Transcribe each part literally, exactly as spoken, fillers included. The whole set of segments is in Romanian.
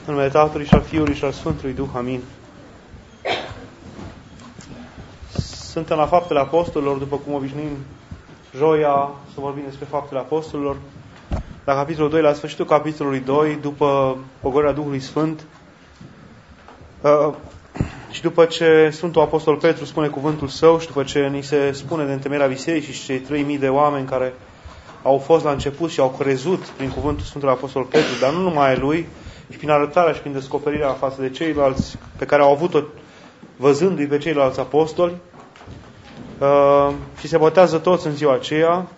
În numele Tatălui și al Fiului și al Sfântului Duh. Amin. Suntem la Faptele Apostolilor, după cum obișnuim joia să vorbim despre Faptele Apostolilor. La capitolul doi, la sfârșitul capitolului doi, după pogorârea Duhului Sfânt, uh, și după ce Sfântul Apostol Petru spune cuvântul său și după ce ni se spune de întemeierea bisericii și cei trei mii de oameni care au fost la început și au crezut prin cuvântul Sfântului Apostol Petru, dar nu numai ai lui, și prin arătarea și prin descoperirea față de ceilalți pe care au avut-o văzându-i pe ceilalți apostoli, uh, și se botează toți în ziua aceea.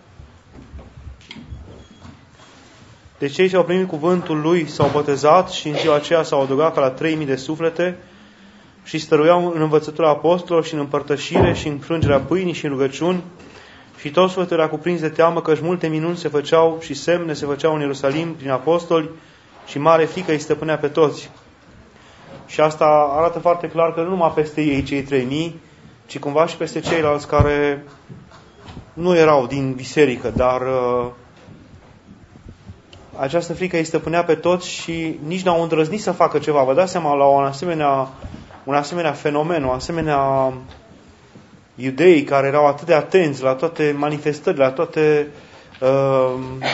Deci cei ce au primit cuvântul lui s-au botezat și în ziua aceea s-au adăugat ca la trei mii de suflete și stăruiau în învățătura apostolilor și în împărtășire și în frângerea pâinii și în rugăciuni, și toți sufletul era cuprins de teamă, căci multe minuni se făceau și semne se făceau în Ierusalim prin apostoli și mare frică îi stăpânea pe toți. Și asta arată foarte clar că nu numai peste ei, cei trei mii, ci cumva și peste ceilalți care nu erau din biserică, dar uh, această frică îi stăpânea pe toți și nici n-au îndrăznit să facă ceva. Vă dați seama, la un asemenea, un asemenea fenomen, o asemenea iudei care erau atât de atenți la toate manifestările, la toate uh,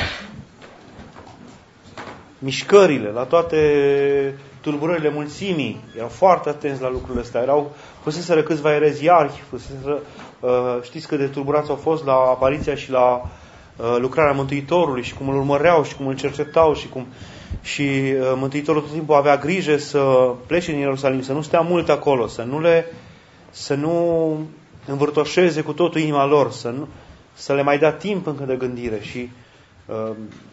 mișcările, la toate tulburările mulțimii, erau foarte atenți la lucrurile astea. Erau, fuseseră câțiva ereziarhi, fuseseră, uh, știți cât de tulburați au fost la apariția și la uh, lucrarea Mântuitorului și cum îl urmăreau și cum îl cercetau și cum și uh, Mântuitorul tot timpul avea grijă să plece din Ierusalim, să nu stea mult acolo, să nu le să nu învârtoșeze cu totul inima lor, să, nu, să le mai dea timp încă de gândire. Și uh,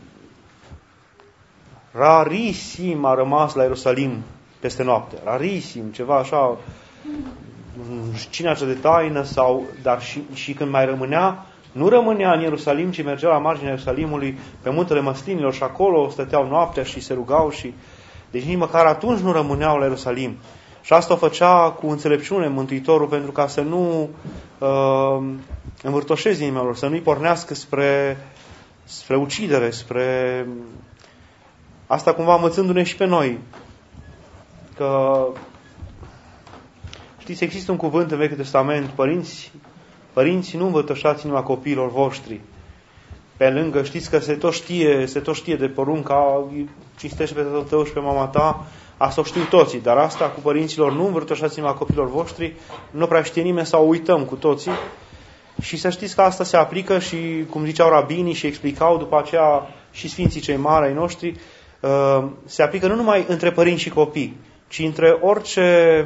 rarisim a rămas la Ierusalim peste noapte. Rarisim, ceva așa, cine de taină, sau, dar și, și când mai rămânea, nu rămânea în Ierusalim, ci mergea la marginea Ierusalimului pe muntele Măslinilor și acolo stăteau noaptea și se rugau. Și deci nici măcar atunci nu rămâneau la Ierusalim. Și asta o făcea cu înțelepciune Mântuitorul, pentru ca să nu uh, învârtoșeze inimea lor, să nu-i pornească spre, spre ucidere, spre asta cumva învățându-ne și pe noi. Că știți, există un cuvânt în Vechiul Testament: părinți, părinți, nu învătășați inima copiilor voștri. Pe lângă, știți că se tot știe, se tot știe de porunca cinstește pe tatăl tău și pe mama ta. Asta o știu toții, dar asta cu părinților nu învârtoșați inima copiilor voștri, nu prea știe nimeni sau uităm cu toții. Și să știți că asta se aplică și, cum ziceau rabinii și explicau după aceea și sfinții cei mari ai noștri, se aplică nu numai între părinți și copii, ci între orice,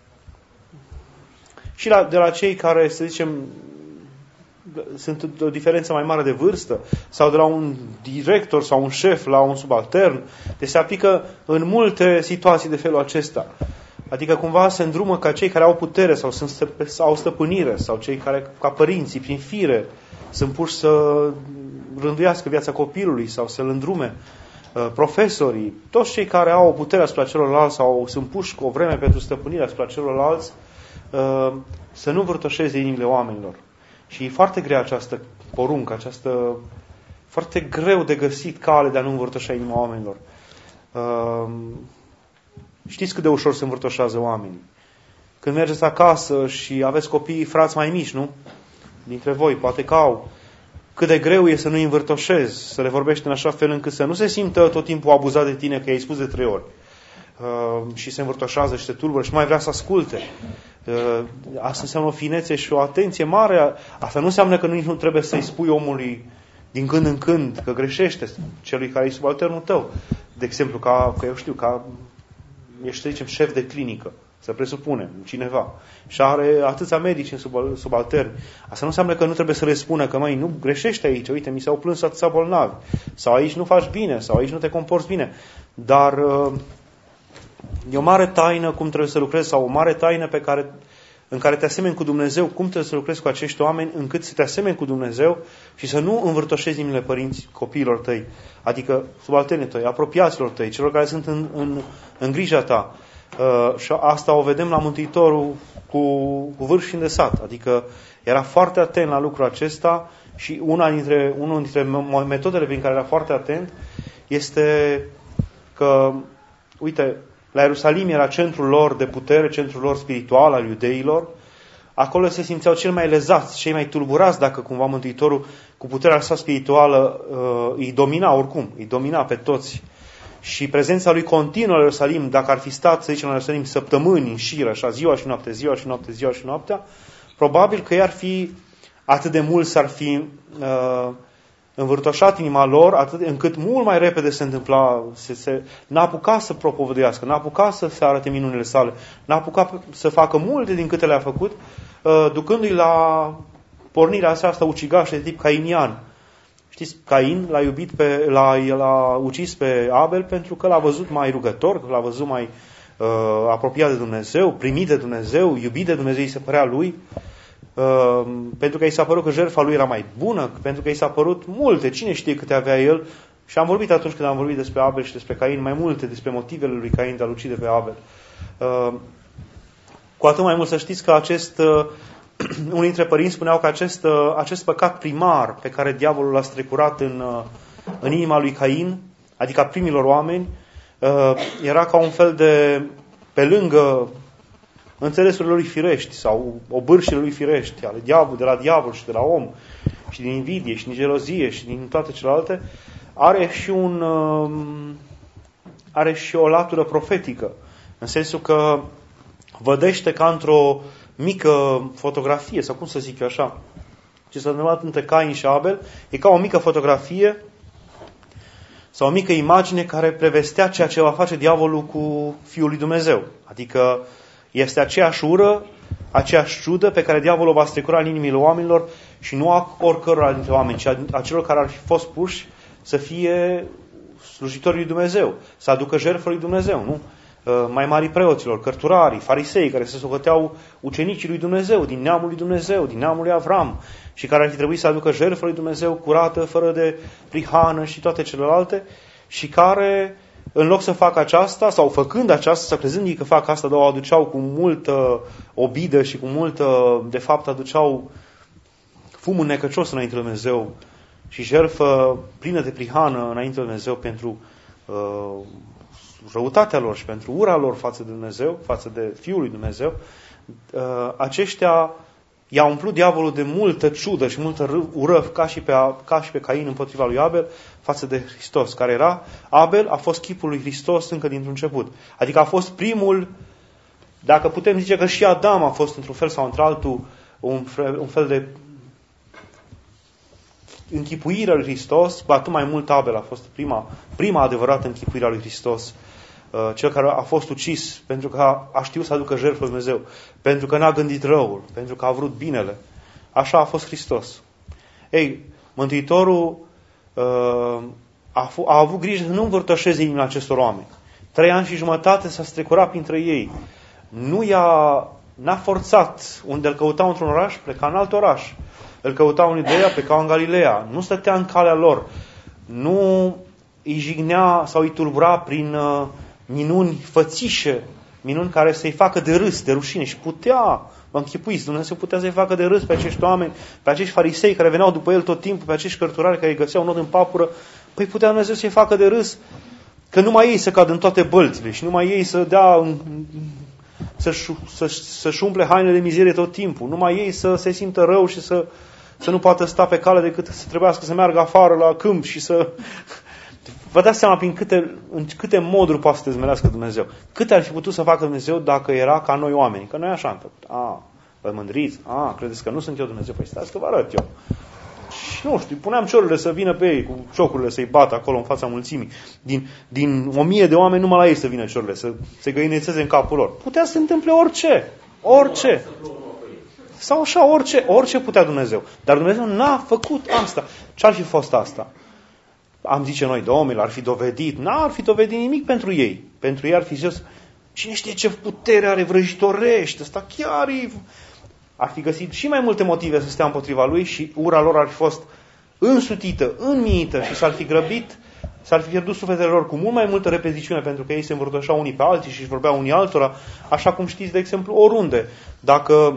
și la, de la cei care, să zicem, sunt o diferență mai mare de vârstă, sau de la un director sau un șef la un subaltern. Deci se aplică în multe situații de felul acesta. Adică cumva se îndrumă ca cei care au putere sau sunt stăp- au stăpânire, sau cei care, ca părinții, prin fire, sunt puși să rânduiască viața copilului sau să-l îndrume. Profesorii, toți cei care au o putere asupra celorlalți sau sunt puși cu o vreme pentru stăpânire asupra celorlalți, să nu vârtoșeze inimile oamenilor. Și e foarte grea această poruncă, această foarte greu de găsit cale de a nu învârtoșa inima oamenilor. Uh, știți cât de ușor se învârtoșează oamenii. Când mergeți acasă și aveți copii, frați mai mici, nu? Dintre voi, poate că au. Cât de greu e să nu-i învârtoșezi, să le vorbești în așa fel încât să nu se simtă tot timpul abuzat de tine că i-ai spus de trei ori. Uh, și se învârtoșează și se tulbură și mai vrea să asculte. Uh, asta înseamnă o finețe și o atenție mare. Asta nu înseamnă că nici nu trebuie să-i spui omului din când în când că greșește, celui care e subalternul tău. De exemplu, ca, că eu știu, ca ești, să zicem, șef de clinică, să presupunem, cineva, și are atâția medici în subalterni. Asta nu înseamnă că nu trebuie să le spună că, măi, nu greșești aici, uite, mi s-au plâns atâția bolnavi, sau aici nu faci bine, sau aici nu te comporți bine. Dar e o mare taină cum trebuie să lucrezi, sau o mare taină pe care, în care te asemeni cu Dumnezeu, cum trebuie să lucrezi cu acești oameni, încât să te asemeni cu Dumnezeu și să nu învârtoșezi inimile părinți copiilor tăi, adică subalternii tăi, apropiaților tăi, celor care sunt în, în, în grija ta. Uh, și asta o vedem la Mântuitorul cu, cu vârf și îndesat, adică era foarte atent la lucrul acesta. Și una dintre, unul dintre metodele prin care era foarte atent este că uite, la Ierusalim era centrul lor de putere, centrul lor spiritual al iudeilor. Acolo se simțeau cel mai lezați, cei mai tulburați, dacă cumva Mântuitorul cu puterea sa spirituală îi domina oricum, îi domina pe toți. Și prezența lui continuă la Ierusalim, dacă ar fi stat, să zicem, la Ierusalim săptămâni în șir, așa, ziua și noapte, ziua și noapte, ziua și noaptea, probabil că i-ar fi, atât de mult s-ar fi uh, învârtoșat inima lor, atât încât mult mai repede se întâmpla, se, se, n-a apucat să propovăduiască, n-a apucat să se arate minunile sale, n-a apucat să facă multe din câte le-a făcut, uh, ducându-i la pornirea asta ucigașă de tip cainian. Știți, Cain l-a iubit pe, l-a, l-a ucis pe Abel pentru că l-a văzut mai rugător, că l-a văzut mai uh, apropiat de Dumnezeu, primit de Dumnezeu, iubit de Dumnezeu, îi se părea lui, uh, pentru că i s-a părut că jertfa lui era mai bună, pentru că i s-a părut multe, cine știe câte avea el. Și am vorbit atunci când am vorbit despre Abel și despre Cain, mai multe despre motivele lui Cain de a-l ucide pe Abel. Uh, cu atât mai mult să știți că acest... Uh, unii dintre părinți spuneau că acest, acest păcat primar pe care diavolul l-a strecurat în, în inima lui Cain, adică a primilor oameni, era ca un fel de, pe lângă înțelesurile lui firești sau obârșile lui firești, ale diavol, de la diavol și de la om, și din invidie și din gelozie și din toate celelalte, are și, un, are și o latură profetică, în sensul că vădește ca într-o mică fotografie, sau cum să zic eu așa, ce s-a întâmplat între Cain și Abel, e ca o mică fotografie sau o mică imagine care prevestea ceea ce va face diavolul cu Fiul lui Dumnezeu. Adică este aceeași ură, aceeași ciudă pe care diavolul va strecura în inimile oamenilor și nu a oricărora dintre oameni, ci a celor care ar fi fost puși să fie slujitorii lui Dumnezeu, să aducă jertfă lui Dumnezeu, nu? Mai mari preoților, cărturarii, farisei, care se socoteau ucenicii lui Dumnezeu, din neamul lui Dumnezeu, din neamul lui Avram, și care ar fi trebuit să aducă jertfă lui Dumnezeu curată, fără de prihană și toate celelalte, și care, în loc să facă aceasta, sau făcând aceasta, sau crezând că fac asta, dar o aduceau cu multă obidă și cu multă, de fapt, aduceau fumul necăcios înainte lui Dumnezeu și jertfă plină de prihană înainte lui Dumnezeu pentru uh, răutatea lor și pentru ura lor față de Dumnezeu, față de Fiul lui Dumnezeu, aceștia i-a umplut diavolul de multă ciudă și multă ură ca și, pe, ca și pe Cain împotriva lui Abel față de Hristos, care era, Abel a fost chipul lui Hristos încă dintr-un început. Adică a fost primul, dacă putem zice că și Adam a fost într-un fel sau într-altul un fel, un fel de închipuire a lui Hristos, cu atât mai mult Abel a fost prima, prima adevărată închipuire a lui Hristos, cel care a fost ucis pentru că a, a știut să aducă jertfă lui Dumnezeu, pentru că n-a gândit răul, pentru că a vrut binele. Așa a fost Hristos. Ei, Mântuitorul uh, a, f- a avut grijă să nu învârtășeze inimile acestor oameni. Trei ani și jumătate s-a strecurat printre ei. Nu i-a, n-a forțat. Unde îl căutau într-un oraș, pleca în alt oraș. Îl căutau în Iudeea, pleca în Galileea. Nu stătea în calea lor. Nu îi jignea sau îi tulbura prin uh, minuni fățișe, minuni care să-i facă de râs, de rușine. Și putea, vă închipuiți, Dumnezeu putea să-i facă de râs pe acești oameni, pe acești farisei care veneau după el tot timpul, pe acești cărturari care îi găseau nod în papură. Păi putea Dumnezeu să-i facă de râs, că numai ei să cadă în toate bălțile și numai ei să dea, să-și, să-și, să-și umple hainele de mizerie tot timpul, numai ei să se simtă rău și să, să nu poată sta pe cale decât să trebuiască să meargă afară la câmp și să... Vă dați seama prin câte, în câte moduri poate să te zmerească Dumnezeu. Câte ar fi putut să facă Dumnezeu dacă era ca noi oameni? Că noi așa am făcut. A, vă mândriți? A, credeți că nu sunt eu Dumnezeu? Păi stați că vă arăt eu. Și nu știu, puneam ciorurile să vină pe ei, cu ciocurile să-i bată acolo în fața mulțimii. Din, din o mie de oameni numai la ei să vină ciorurile, să se găinețeze în capul lor. Putea să se întâmple orice. Orice. Sau așa, orice. Orice putea Dumnezeu. Dar Dumnezeu n-a făcut asta. Ce-ar fi fost asta? Am zice noi, Domnul, ar fi dovedit. N-ar fi dovedit nimic pentru ei. Pentru ei ar fi zis, cine știe ce putere are, vrăjitorește, ăsta chiar e... Ar fi găsit și mai multe motive să stea împotriva lui și ura lor ar fi fost însutită, înmiită și s-ar fi grăbit, s-ar fi pierdut sufletele lor cu mult mai multă repeziciune, pentru că ei se învârtoșeau unii pe alții și își vorbeau unii altora, așa cum știți, de exemplu, oriunde. Dacă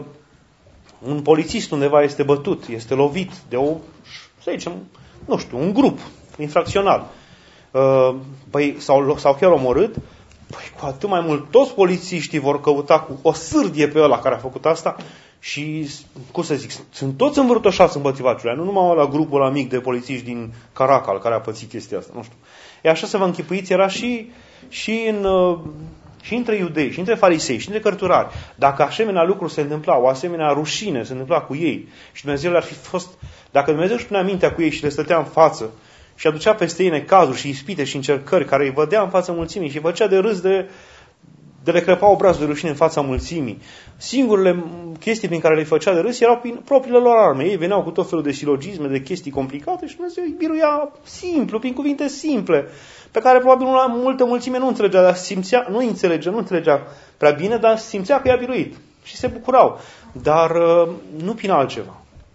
un polițist undeva este bătut, este lovit de o, să zicem, nu știu, un grup infracțional, păi, sau, sau chiar omorât, Păi cu atât mai mult, toți polițiștii vor căuta cu o sârdie pe ăla care a făcut asta și, cum să zic, sunt toți învârtoșați împotriva Ciulea, nu numai la grupul ăla mic de polițiști din Caracal care a pățit chestia asta, nu știu. E așa să vă închipuiți, era și, și, în, și între iudei, și între farisei, și între cărturari. Dacă asemenea lucruri se întâmplau, o asemenea rușine se întâmpla cu ei și Dumnezeu le-ar fi fost, dacă Dumnezeu își punea mintea cu ei și le stătea în față și aducea peste ei necazuri și ispite și încercări care îi vădea în fața mulțimii și îi făcea de râs de, de le crăpa obrazul de rușine în fața mulțimii. Singurele chestii prin care le făcea de râs erau prin propriile lor arme. Ei veneau cu tot felul de silogisme, de chestii complicate și Dumnezeu îi biruia simplu, prin cuvinte simple, pe care probabil una multă mulțime nu înțelegea, dar simțea, nu înțelegea, nu înțelegea prea bine, dar simțea că i-a biruit. Și se bucurau. Dar nu prin altceva.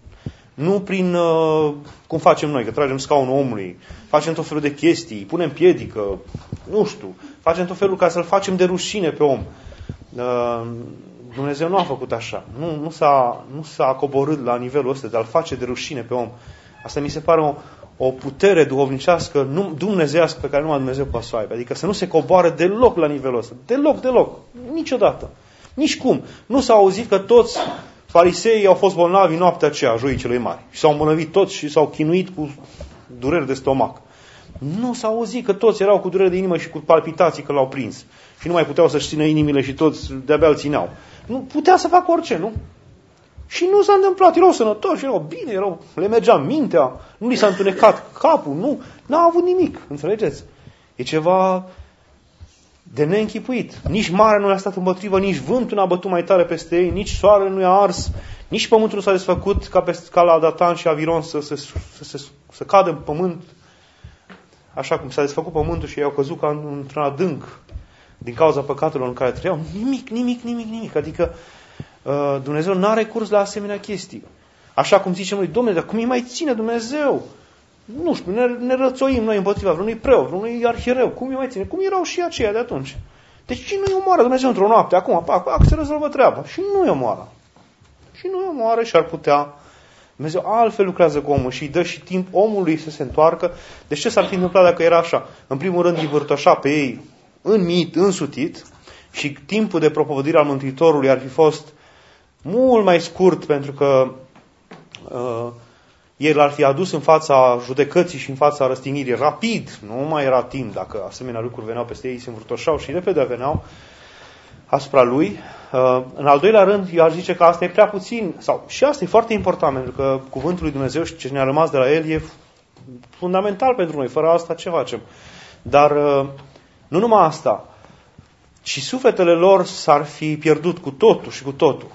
Nu prin, uh, cum facem noi, că tragem scaunul omului, facem tot felul de chestii, punem piedică, nu știu, facem tot felul ca să-l facem de rușine pe om. Uh, Dumnezeu nu a făcut așa. Nu, nu, s-a, nu s-a coborât la nivelul ăsta de a-l face de rușine pe om. Asta mi se pare o, o putere duhovnicească, nu, dumnezeiască, pe care numai Dumnezeu poate să o aibă. Adică să nu se coboare deloc la nivelul ăsta. Deloc, deloc. Niciodată. Nici cum. Nu s-a auzit că toți fariseii au fost bolnavi noaptea aceea, joii celui mari. Și s-au îmbolnăvit toți și s-au chinuit cu dureri de stomac. Nu s-a auzit că toți erau cu dureri de inimă și cu palpitații că l-au prins. Și nu mai puteau să-și țină inimile și toți de-abia îl țineau. Nu putea să facă orice, nu? Și nu s-a întâmplat. Erau sănătoși, erau bine, erau, le mergea mintea, nu li s-a întunecat capul, nu, n-a avut nimic. Înțelegeți? E ceva de neînchipuit. Nici mare nu le-a stat împotrivă, nici vântul n-a bătut mai tare peste ei, nici soarele nu i-a ars, nici pământul nu s-a desfăcut ca, pe, ca la Datan și Aviron să, să, să, să, să cadă în pământ, așa cum s-a desfăcut pământul și ei au căzut ca într-un adânc din cauza păcatelor în care trăiau. Nimic, nimic, nimic, nimic. Adică uh, Dumnezeu n-a recurs la asemenea chestii. Așa cum zicem noi, Dom'le, dar cum îi mai ține Dumnezeu? Nu știu, ne, ne rățoim noi împotriva vreunui preot, vreunui arhiereu. Cum îi mai ține? Cum erau și aceia de atunci? Deci și nu-i omoară Dumnezeu într-o noapte, acum, pac, pac, se rezolvă treaba. Și nu-i omoară. Și nu-i omoară și ar putea. Dumnezeu altfel lucrează cu omul și îi dă și timp omului să se întoarcă. Deci ce s-ar fi întâmplat dacă era așa? În primul rând îi vârtoșa pe ei înmit, însutit și timpul de propovădire al Mântuitorului ar fi fost mult mai scurt pentru că uh, el ar fi adus în fața judecății și în fața răstignirii rapid. Nu mai era timp dacă asemenea lucruri veneau peste ei, se învârtoșau și repede veneau asupra lui. În al doilea rând, eu aș zice că asta e prea puțin, sau și asta e foarte important, pentru că cuvântul lui Dumnezeu și ce ne-a rămas de la el e fundamental pentru noi. Fără asta ce facem? Dar nu numai asta, ci sufletele lor s-ar fi pierdut cu totul și cu totul.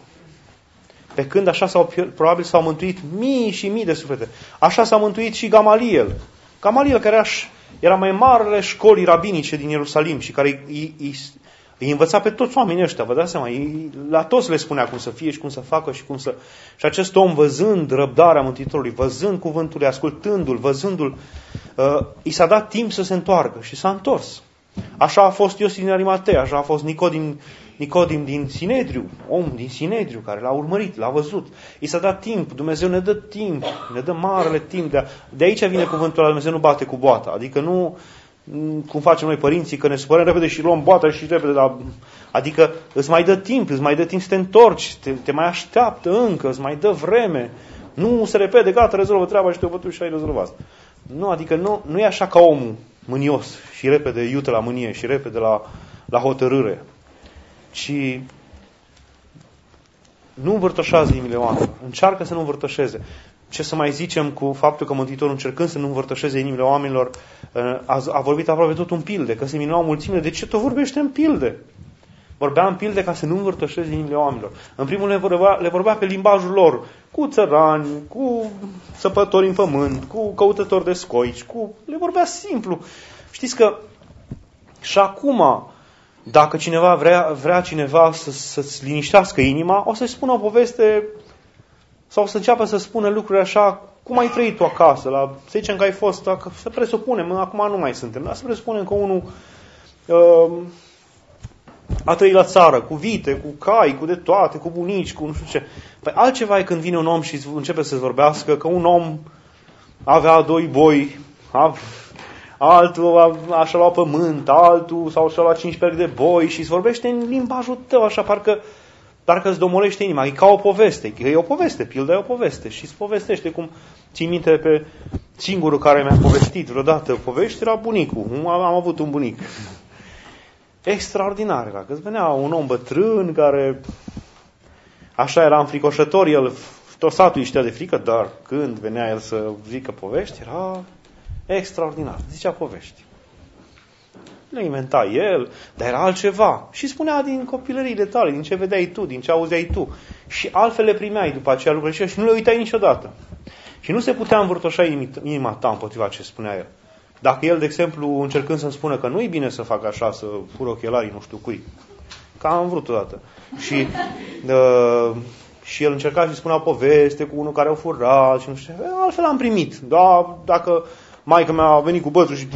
Pe când așa s-au, probabil s-au mântuit mii și mii de suflete. Așa s-a mântuit și Gamaliel. Gamaliel, care era mai marele școlii rabinice din Ierusalim și care îi, îi, îi învăța pe toți oamenii ăștia, vă dați seama, îi, la toți le spunea cum să fie și cum să facă și cum să... Și acest om, văzând răbdarea Mântuitorului, văzând cuvântul, ascultându-l, văzându-l, uh, i s-a dat timp să se întoarcă și s-a întors. Așa a fost Iosif din Arimatei, așa a fost Nicodim, Nicodim din Sinedriu, om din Sinedriu, care l-a urmărit, l-a văzut. I s-a dat timp, Dumnezeu ne dă timp, ne dă marele timp. De, a, de aici vine cuvântul ăla, Dumnezeu nu bate cu boata. Adică nu, cum facem noi părinții, că ne supărăm repede și luăm boata și repede. La, adică îți mai dă timp, îți mai dă timp să te întorci, te, te mai așteaptă încă, îți mai dă vreme. Nu se repede, gata, rezolvă treaba și te-o bătut și ai rezolvat. Nu, adică nu, nu e așa ca omul mânios și repede iute la mânie și repede la, la hotărâre. Și nu învârtoșează inimile oamenilor. Încearcă să nu învârtoșeze. Ce să mai zicem cu faptul că Mântuitorul, încercând să nu învârtoșeze inimile oamenilor, a, a vorbit aproape tot în pilde, că se minunau mulțimile. De ce tot vorbește în pilde? Vorbea în pilde ca să nu învârtoșeze inimile oamenilor. În primul rând le vorbea, le vorbea pe limbajul lor, cu țărani, cu săpători în pământ, cu căutători de scoici, cu... le vorbea simplu. Știți că și acum, dacă cineva vrea, vrea cineva să, să-ți liniștească inima, o să-i spună o poveste sau să înceapă să spună lucruri așa, cum ai trăit tu acasă, la, să zicem că ai fost, să presupunem, acum nu mai suntem, dar să presupunem că unul uh, a trăit la țară, cu vite, cu cai, cu de toate, cu bunici, cu nu știu ce. Păi altceva e când vine un om și începe să-ți vorbească că un om avea doi boi, altul așa lua pământ, altul sau și-a luat cinci perchi de boi și îți vorbește în limbajul tău, așa parcă, parcă îți domolește inima. E ca o poveste, e o poveste, pilda e o poveste și îți povestește cum, ții minte pe singurul care mi-a povestit vreodată povești, era bunicul, am, am avut un bunic. Extraordinar, că îți venea un om bătrân care așa era înfricoșător, el tot satul îi știa de frică, dar când venea el să zică povești, era extraordinar, zicea povești. Nu inventa el, dar era altceva. Și spunea din copilăriile tale, din ce vedeai tu, din ce auzeai tu. Și altfel le primeai după aceea lucrurile și nu le uitai niciodată. Și nu se putea învârtoșa inima ta împotriva ce spunea el. Dacă el, de exemplu, încercând să-mi spună că nu e bine să fac așa, să fur ochelarii nu știu cui, că am vrut odată. Și, uh, și el încerca și spunea poveste cu unul care au furat și nu știu, altfel am primit. Da, dacă maică mea a venit cu bățul și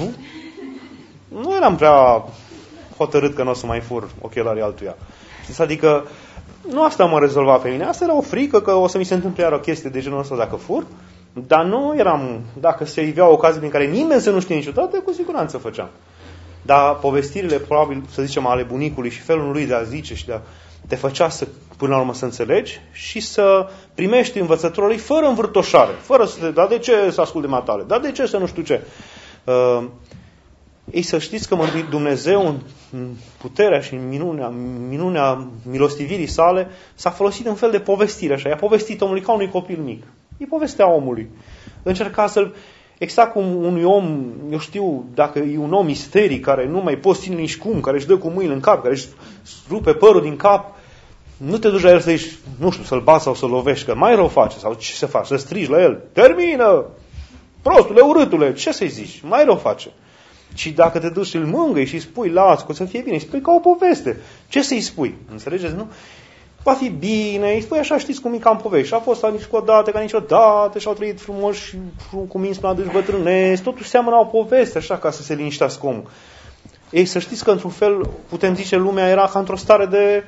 nu eram prea hotărât că nu o să mai fur ochelarii altuia. Adică nu asta m-a rezolvat pe mine. Asta era o frică că o să mi se întâmple iar o chestie de genul ăsta dacă fur. Dar nu eram, dacă se ivea o ocazie din care nimeni să nu știe niciodată, cu siguranță făceam. Dar povestirile, probabil, să zicem, ale bunicului și felul lui de a zice și de a te făcea să, până la urmă să înțelegi și să primești învățătura lui fără învârtoșare. Fără să te, dar de ce să ascult de matale? Dar de ce să nu știu ce? Uh, ei să știți că Dumnezeu în puterea și în minunea, minunea milostivirii sale s-a folosit în fel de povestire așa. I-a povestit omului ca unui copil mic. E povestea omului. Încerca să-l, exact cum unui om, eu știu, dacă e un om isteric care nu mai poți ține nici cum, care își dă cu mâinile în cap, care își rupe părul din cap, nu te duci la el să zici, nu știu, să-l bați sau să-l lovești, că mai rău face, sau ce să faci, să strigi la el, termină, prostule, urâtule, ce să-i zici, mai rău face. Și dacă te duci și îl mângâi și îi spui, las, că o să fie bine, îi spui ca o poveste, ce să-i spui? Înțelegeți, nu? Va fi bine, îi spui așa, știți cum e cam povești. Și a fost nici o dată, ca niciodată, și au trăit frumos și cu minți până adânci bătrânesc. Totul seamănă o poveste, așa, ca să se liniștească omul. Ei, să știți că, într-un fel, putem zice, lumea era ca într-o stare de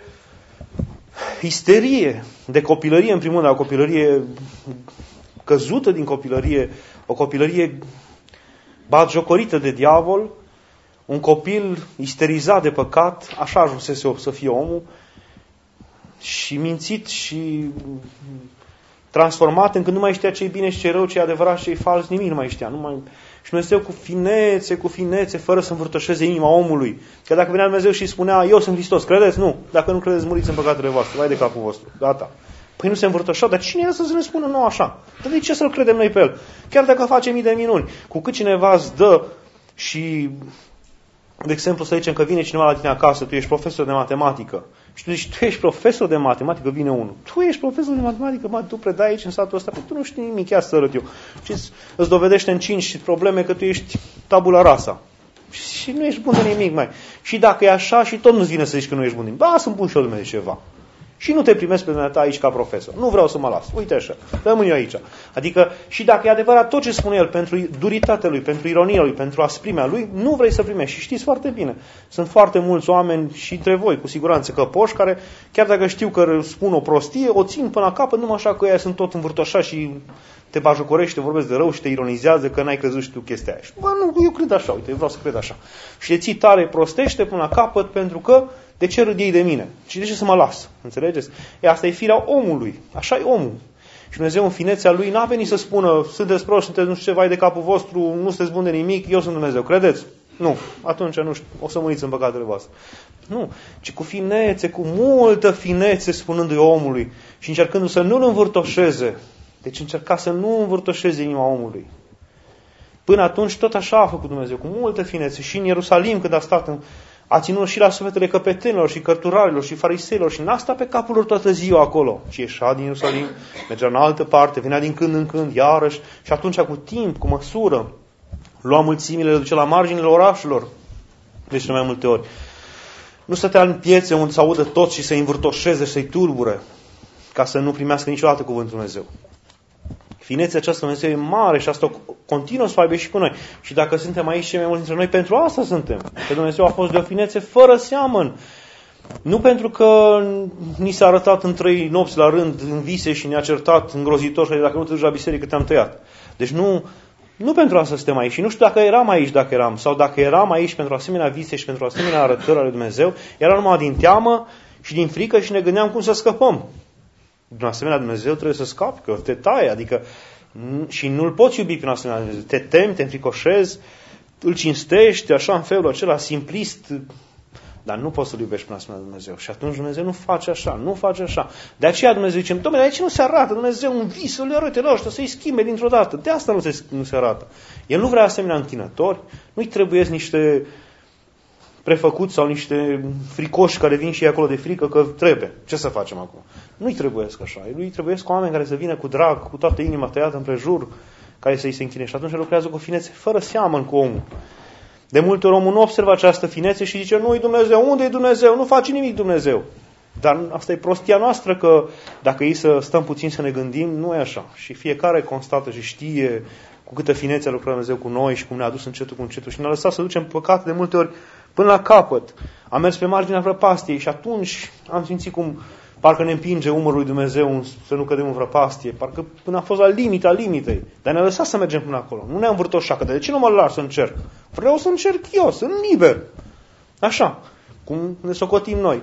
isterie, de copilărie, în primul rând, o copilărie căzută din copilărie, o copilărie batjocorită de diavol, un copil isterizat de păcat, așa ajunsese să fie omul, și mințit și transformat încât nu mai știa ce e bine și ce e rău, ce e adevărat și ce e fals, nimic nu mai știa. Nu mai... Și Dumnezeu cu finețe, cu finețe, fără să învârtoșeze inima omului. Că dacă venea Dumnezeu și spunea, eu sunt Hristos, credeți? Nu. Dacă nu credeți, muriți în păcatele voastre. Vai de capul vostru. Gata. Păi nu se învârtoșea, dar cine e să ne spună nou așa? Dar de ce să-L credem noi pe El? Chiar dacă face mii de minuni. Cu cât cineva îți dă și, de exemplu, să zicem că vine cineva la tine acasă, tu ești profesor de matematică, și tu zici, tu ești profesor de matematică, vine unul. Tu ești profesor de matematică, mă, tu predai aici în satul ăsta, tu nu știi nimic, chiar să arăt eu. Și îți dovedește în cinci probleme că tu ești tabula rasa. Și nu ești bun de nimic, mai. Și dacă e așa, și tot nu-ți vine să zici că nu ești bun de nimic. Ba, sunt bun și eu de ceva. Și nu te primesc pe dumneata aici ca profesor. Nu vreau să mă las. Uite așa, rămân eu aici. Adică, și dacă e adevărat tot ce spune el pentru duritatea lui, pentru ironia lui, pentru asprimea lui, nu vrei să primești. Și știți foarte bine. Sunt foarte mulți oameni și între voi, cu siguranță, căpoși, care, chiar dacă știu că spun o prostie, o țin până la capăt, numai așa că ei sunt tot învârtoșați și te bajocorești, te vorbesc de rău și te ironizează că n-ai crezut și tu chestia aia. Și, bă, nu, eu cred așa, uite, eu vreau să cred așa. Și te ții tare prostește până la capăt pentru că de ce râd ei de mine? Și de ce să mă las? Înțelegeți? E, asta e firea omului. Așa e omul. Și Dumnezeu în finețea lui n-a venit să spună sunteți proști, sunteți nu știu ce, vai de capul vostru, nu sunteți buni de nimic, eu sunt Dumnezeu. Credeți? Nu. Atunci nu știu, o să muriți în păcatele voastre. Nu. Ci cu finețe, cu multă finețe spunându-i omului și încercându să nu-l învârtoșeze. Deci încerca să nu învârtoșeze inima omului. Până atunci tot așa a făcut Dumnezeu, cu multă finețe. Și în Ierusalim, când a stat în a ținut și la sufletele căpetenilor și cărturarilor și fariseilor și n-a stat pe capul lor toată ziua acolo. Ci ieșea din Ierusalim, mergea în altă parte, venea din când în când, iarăși, și atunci cu timp, cu măsură, lua mulțimile, le ducea la marginile orașelor, de cele mai multe ori. Nu stătea în piețe unde să audă tot și să-i învârtoșeze, să-i tulbure, ca să nu primească niciodată cuvântul Dumnezeu. Finețea aceasta Dumnezeu e mare și asta continuă să o aibă și cu noi. Și dacă suntem aici cei mai mulți dintre noi, pentru asta suntem. Că Dumnezeu a fost de o finețe fără seamăn. Nu pentru că ni s-a arătat în trei nopți la rând în vise și ne-a certat îngrozitor și dacă nu te duci la biserică te-am tăiat. Deci nu Nu pentru asta suntem aici. Și nu știu dacă eram aici dacă eram, sau dacă eram aici pentru asemenea vise și pentru asemenea arătări ale Dumnezeu, era numai din teamă și din frică și ne gândeam cum să scăpăm. Din asemenea Dumnezeu trebuie să scapi, că te taie, adică și nu-L poți iubi prin asemenea Dumnezeu. Te temi, te înfricoșezi, îl cinstești, așa în felul acela simplist, dar nu poți să-L iubești prin asemenea Dumnezeu. Și atunci Dumnezeu nu face așa, nu face așa. De aceea Dumnezeu zice, dom'le, aici nu se arată Dumnezeu un vis, să le arăte la ăștia, să-i schimbe dintr-o dată. De asta nu se, nu se arată. El nu vrea asemenea închinători, nu-i trebuiesc niște prefăcuți sau niște fricoși care vin și acolo de frică că trebuie. Ce să facem acum? Nu-i trebuiesc așa. Lui trebuiesc oameni care să vină cu drag, cu toată inima tăiată împrejur, care să-i se închine. Și atunci lucrează cu finețe, fără seamăn cu omul. De multe ori omul nu observă această finețe și zice, nu-i Dumnezeu, unde e Dumnezeu? Nu face nimic Dumnezeu. Dar asta e prostia noastră, că dacă ei să stăm puțin să ne gândim, nu e așa. Și fiecare constată și știe cu câtă finețe a lucrat Dumnezeu cu noi și cum ne-a adus încetul cu încetul și ne-a lăsat să ducem păcate de multe ori până la capăt. Am mers pe marginea prăpastiei și atunci am simțit cum parcă ne împinge umărul lui Dumnezeu să nu cădem în prăpastie, parcă până a fost la limita limitei. Dar ne-a lăsat să mergem până acolo. Nu ne-am învârtoșat, că de ce nu mă las să încerc? Vreau să încerc eu, sunt liber. Așa, cum ne socotim noi.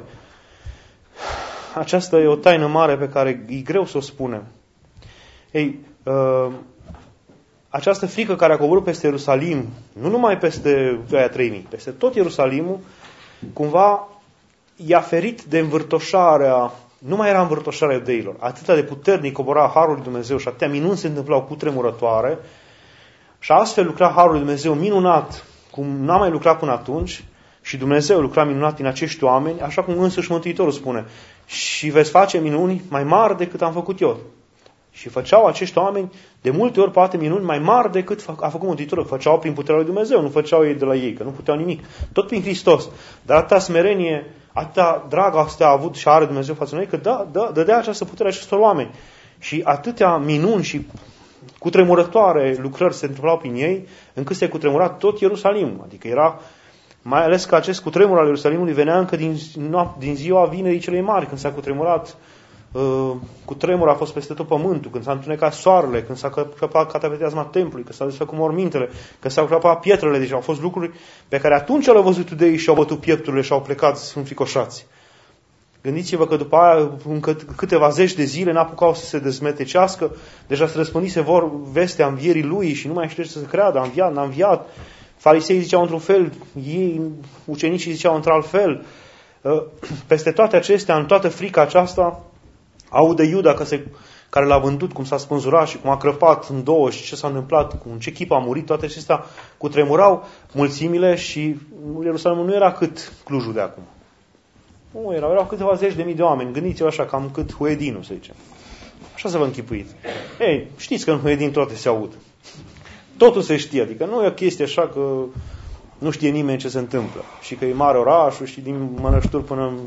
Aceasta e o taină mare pe care e greu să o spunem. Ei, uh, această frică care a coborât peste Ierusalim, nu numai peste aia trei mii, peste tot Ierusalimul, cumva i-a ferit de învârtoșarea, nu mai era învârtoșarea iudeilor, atâta de puternic cobora harul lui Dumnezeu și atâtea minuni se întâmplau cutremurătoare și astfel lucra harul lui Dumnezeu minunat, cum n-a mai lucrat până atunci, și Dumnezeu lucra minunat din acești oameni, așa cum însuși Mântuitorul spune, și veți face minuni mai mari decât am făcut eu. Și făceau acești oameni de multe ori poate minuni mai mari decât a făcut Mântuitorul. Făceau prin puterea lui Dumnezeu, nu făceau ei de la ei, că nu puteau nimic. Tot prin Hristos. Dar atâta smerenie, atâta dragoste a avut și are Dumnezeu față de noi, că da, da, dădea această putere acestor oameni. Și atâtea minuni și cutremurătoare lucrări se întâmplau prin ei, încât se cutremura tot Ierusalimul. Adică era, mai ales că acest cutremur al Ierusalimului venea încă din, din ziua vinerii celei mari, când s-a cutremurat. Cu tremur a fost peste tot pământul, când s-a întunecat soarele, când s-a crăpat catapeteazma templului, când s-a desfăcut mormintele, când s-au crăpat pietrele, deci au fost lucruri pe care atunci le-au văzut iudeii și au bătut piepturile și au plecat înfricoșați. Gândiți-vă că după aia, încă câteva zeci de zile, n-apucau să se dezmetecească, deja se răspândise vor vestea învierii lui și nu mai știu ce să se creadă, a înviat, n-a înviat. Fariseii ziceau într-un fel, ei, ucenicii ziceau într-alt fel. Peste toate acestea, în toată frica aceasta, aude Iuda că se, care l-a vândut, cum s-a spânzurat și cum a crăpat în două și ce s-a întâmplat, cu ce chip a murit, toate acestea cutremurau mulțimile și Ierusalimul nu era cât Clujul de acum. Nu erau, erau câteva zeci de mii de oameni. Gândiți-vă așa, cam cât Huedinul, să zicem. Așa să vă închipuiți. Ei, știți că în Huedin toate se aud. Totul se știe, adică nu e o chestie așa că nu știe nimeni ce se întâmplă. Și că e mare orașul și din Mănășturi până în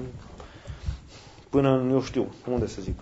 Până, nu știu, unde să zic.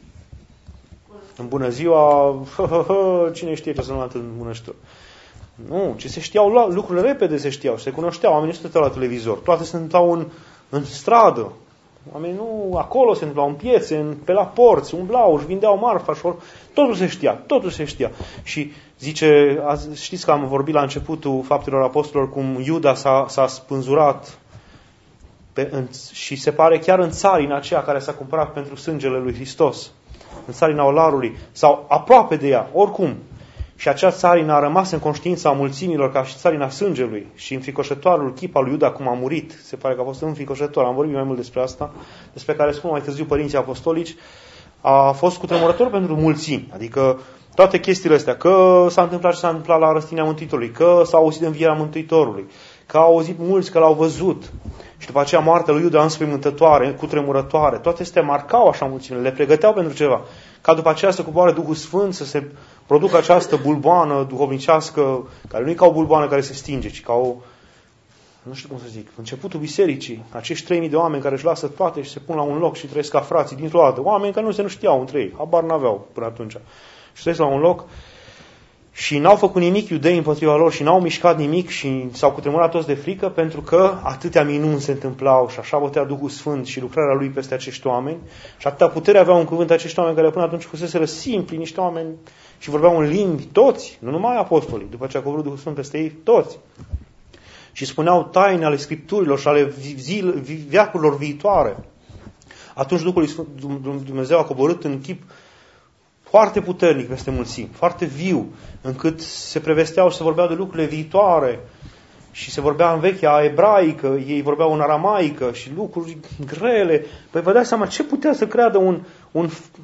În bună ziua, hă, hă, hă, cine știe ce se întâmplă în Mănășturi. Nu, ce se știau, lucrurile repede se știau, se cunoșteau, oamenii nu stăteau la televizor, toate se întâmplau în, în stradă. Oamenii nu, acolo se întâmplau, în piețe, în, pe la porți, umblau, își vindeau marfa, și totul se știa, totul se știa. Și zice, știți că am vorbit la începutul Faptelor Apostolilor cum Iuda s-a, s-a spânzurat Pe, în, și se pare chiar în țarina aceea care s-a cumpărat pentru sângele lui Hristos, în țarina olarului, sau aproape de ea, oricum. Și acea țarină a rămas în conștiința mulțimilor ca și țarina sângelui și înfricoșătorul chip al lui Iuda cum a murit, se pare că a fost înfricoșător, am vorbit mai mult despre asta, despre care spun mai târziu părinții apostolici, a fost cutremurător pentru mulțimi, adică toate chestiile astea, că s-a întâmplat ce s-a întâmplat la răstignea Mântuitorului, că s-a auzit de învierea Mântuitorului, că au auzit mulți, că l-au văzut. Și după aceea moartea lui Iuda înspăimântătoare, cutremurătoare, toate astea marcau așa mulțimile, le pregăteau pentru ceva. Ca după aceea să coboare Duhul Sfânt, să se producă această bulboană duhovnicească, care nu e ca o bulboană care se stinge, ci ca o, nu știu cum să zic, începutul bisericii, acești trei mii de oameni care își lasă toate și se pun la un loc și trăiesc ca frații dintr-o dată. Oameni care nu se nu știau între ei, habar n-aveau până atunci. Și trăiesc la un loc Și n-au făcut nimic iudei împotriva lor și n-au mișcat nimic și s-au cutremurat toți de frică pentru că atâtea minuni se întâmplau și așa bătea Duhul Sfânt și lucrarea Lui peste acești oameni și atâta putere aveau în cuvânt acești oameni care până atunci fuseseră simpli, niște oameni și vorbeau în limbi, toți, nu numai apostolii, după ce a coborât Duhul Sfânt peste ei, toți. Și spuneau taine ale Scripturilor și ale zile, veacurilor viitoare. Atunci Duhul Dumnezeu a coborât în chip foarte puternic peste mulțimi, foarte viu, încât se prevesteau și se vorbeau de lucrurile viitoare și se vorbea în vechea ebraică, ei vorbeau în aramaică și lucruri grele. Păi vă dați seama ce putea să creadă un, un,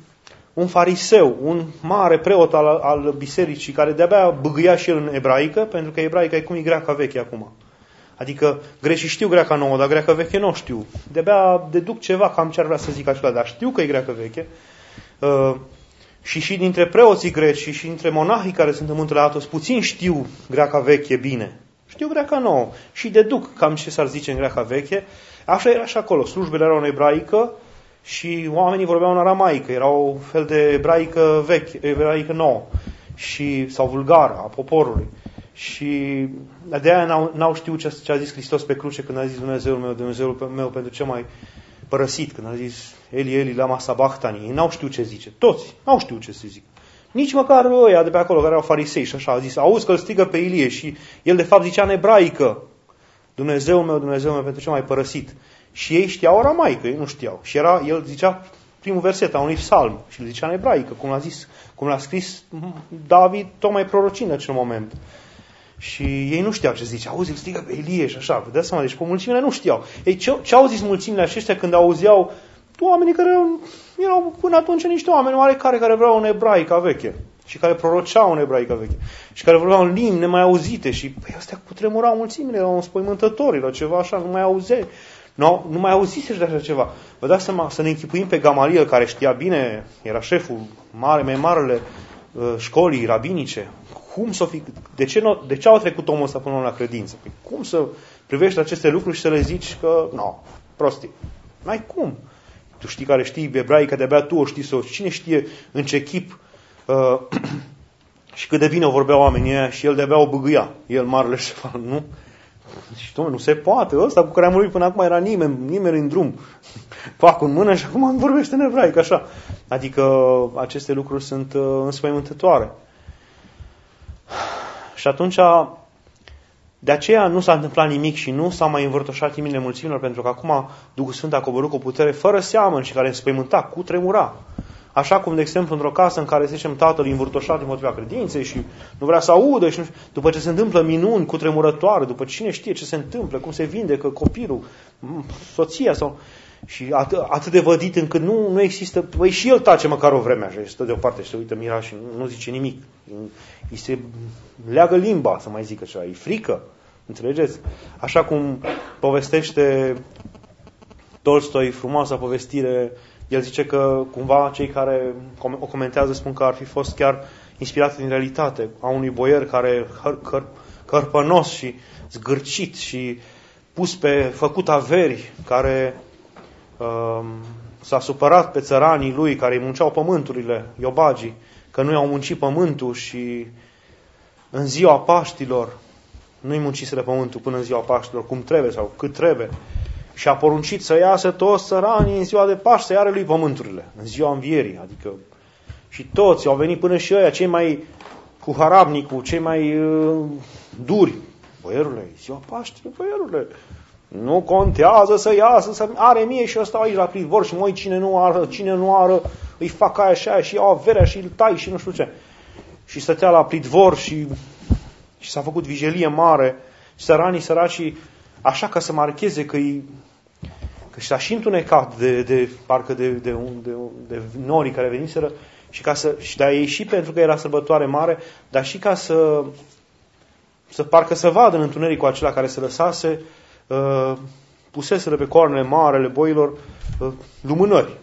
un fariseu, un mare preot al, al bisericii, care de-abia băgâia și el în ebraică, pentru că ebraica e cum e greaca veche acum. Adică grecii știu greaca nouă, dar greaca veche nu știu. De-abia deduc ceva, cam ce ar vrea să zic acela, dar știu că e greacă veche. Uh, Și și dintre preoții greci și și dintre monahii care sunt în muntele Athos, puțin știu greaca veche bine. Știu greaca nouă și deduc cam ce s-ar zice în greaca veche. Așa era și acolo. Slujbele erau în ebraică și oamenii vorbeau în aramaică. Era o fel de ebraică veche, ebraică nouă și, sau vulgară a poporului. Și de aia n-au, n-au știut ce, ce a zis Hristos pe cruce când a zis Dumnezeul meu, Dumnezeul meu pentru ce mai părăsit, când a zis Eli, Eli, lama sabachthani. Ei n-au știut ce zice. Toți n-au știut ce să zic. Nici măcar ăia de pe acolo, care erau farisei și așa, a zis, auzi că îl strigă pe Ilie și el de fapt zicea în ebraică, Dumnezeul meu, Dumnezeul meu, pentru ce m-ai părăsit. Și ei știau aramaică, ei nu știau. Și era, el zicea primul verset a unui psalm și îl zicea în ebraică, cum l-a zis, cum l-a scris David, tocmai prorocind în acel moment. Și ei nu știau ce zice. Auzi, îl strigă pe Ilie și așa. Vă dați seama, deci pe mulțimile nu știau. Ei, ce, ce au zis mulțimile aceștia când auzeau oamenii care erau până atunci niște oameni oarecare care vreau în ebraica veche și care proroceau în ebraica veche și care vorbeau în limbi nemai auzite și păi astea cutremurau mulțimile, erau înspăimântători, era ceva așa, nu mai auzeai. Nu, nu mai auzisești de așa ceva. Vă dați seama, să ne închipuim pe Gamaliel, care știa bine, era șeful mare, mai marele uh, școlii rabinice. Cum să fi, de, ce nu, de ce au trecut omul ăsta până la credință? Păi cum să privești aceste lucruri și să le zici că, nu, prostii. N-ai cum. Tu știi care știi ebraica, de-abia tu o știi sau cine știe în ce chip uh, și cât de bine o vorbeau oamenii ăia și el de-abia o băgâia. El, marele șef, nu? Și dom'le, nu se poate. Ăsta cu care am vorbit până acum era nimeni, nimeni în drum. Pacul în mână și acum îmi vorbește în ebraică, așa. Adică aceste lucruri sunt uh, înspăimântătoare. Și atunci, de aceea nu s-a întâmplat nimic și nu s-a mai învârtoșat inimile mulțimilor, pentru că acum Duhul Sfânt a coborât cu o putere fără seamăn și care înspăimânta, cu tremura. Așa cum, de exemplu, într-o casă în care, să zicem, tatăl e învârtoșat împotriva credinței și nu vrea să audă și nu, după ce se întâmplă minuni cu tremurătoare, după cine știe ce se întâmplă, cum se vindecă copilul, soția sau... Și atât, atât de vădit încât nu, nu există... Păi și el tace măcar o vreme așa, stă deoparte și se uită mirat și nu, nu zice nimic. Îi se leagă limba, să mai zică ceva. E frică. Înțelegeți? Așa cum povestește Tolstoi, frumoasa povestire, el zice că cumva cei care o comentează spun că ar fi fost chiar inspirată din realitate a unui boier care hăr, hăr, cărpănos și zgârcit și pus pe făcut averi, care um, s-a supărat pe țăranii lui care îi munceau pământurile, iobagii, că nu i-au muncit pământul și în ziua Paștilor nu-i munciseră pământul până în ziua Paștilor, cum trebuie sau cât trebuie. Și a poruncit să iasă toți țăranii în ziua de Paște, să iară lui pământurile, în ziua învierii. Adică și toți au venit până și ăia, cei mai cu harabnicul, cei mai uh, duri. Boierule, ziua Paștilor, boierule, nu contează să iasă, să are mie și eu stau aici la pridvor și măi, cine nu ară, cine nu ară, îi fac aia și aia și iau averea și îl tai și nu știu ce. Și stătea la pridvor și, și s-a făcut vijelie mare și săranii săracii, așa ca să marcheze că îi că și-a și întunecat de, de parcă de, de, de, de norii care veniseră și ca să, și de-a ei și pentru că era sărbătoare mare, dar și ca să să parcă să vadă în întunericul acela care se lăsase, uh, puseseră pe coarnele marele boilor uh, lumânări.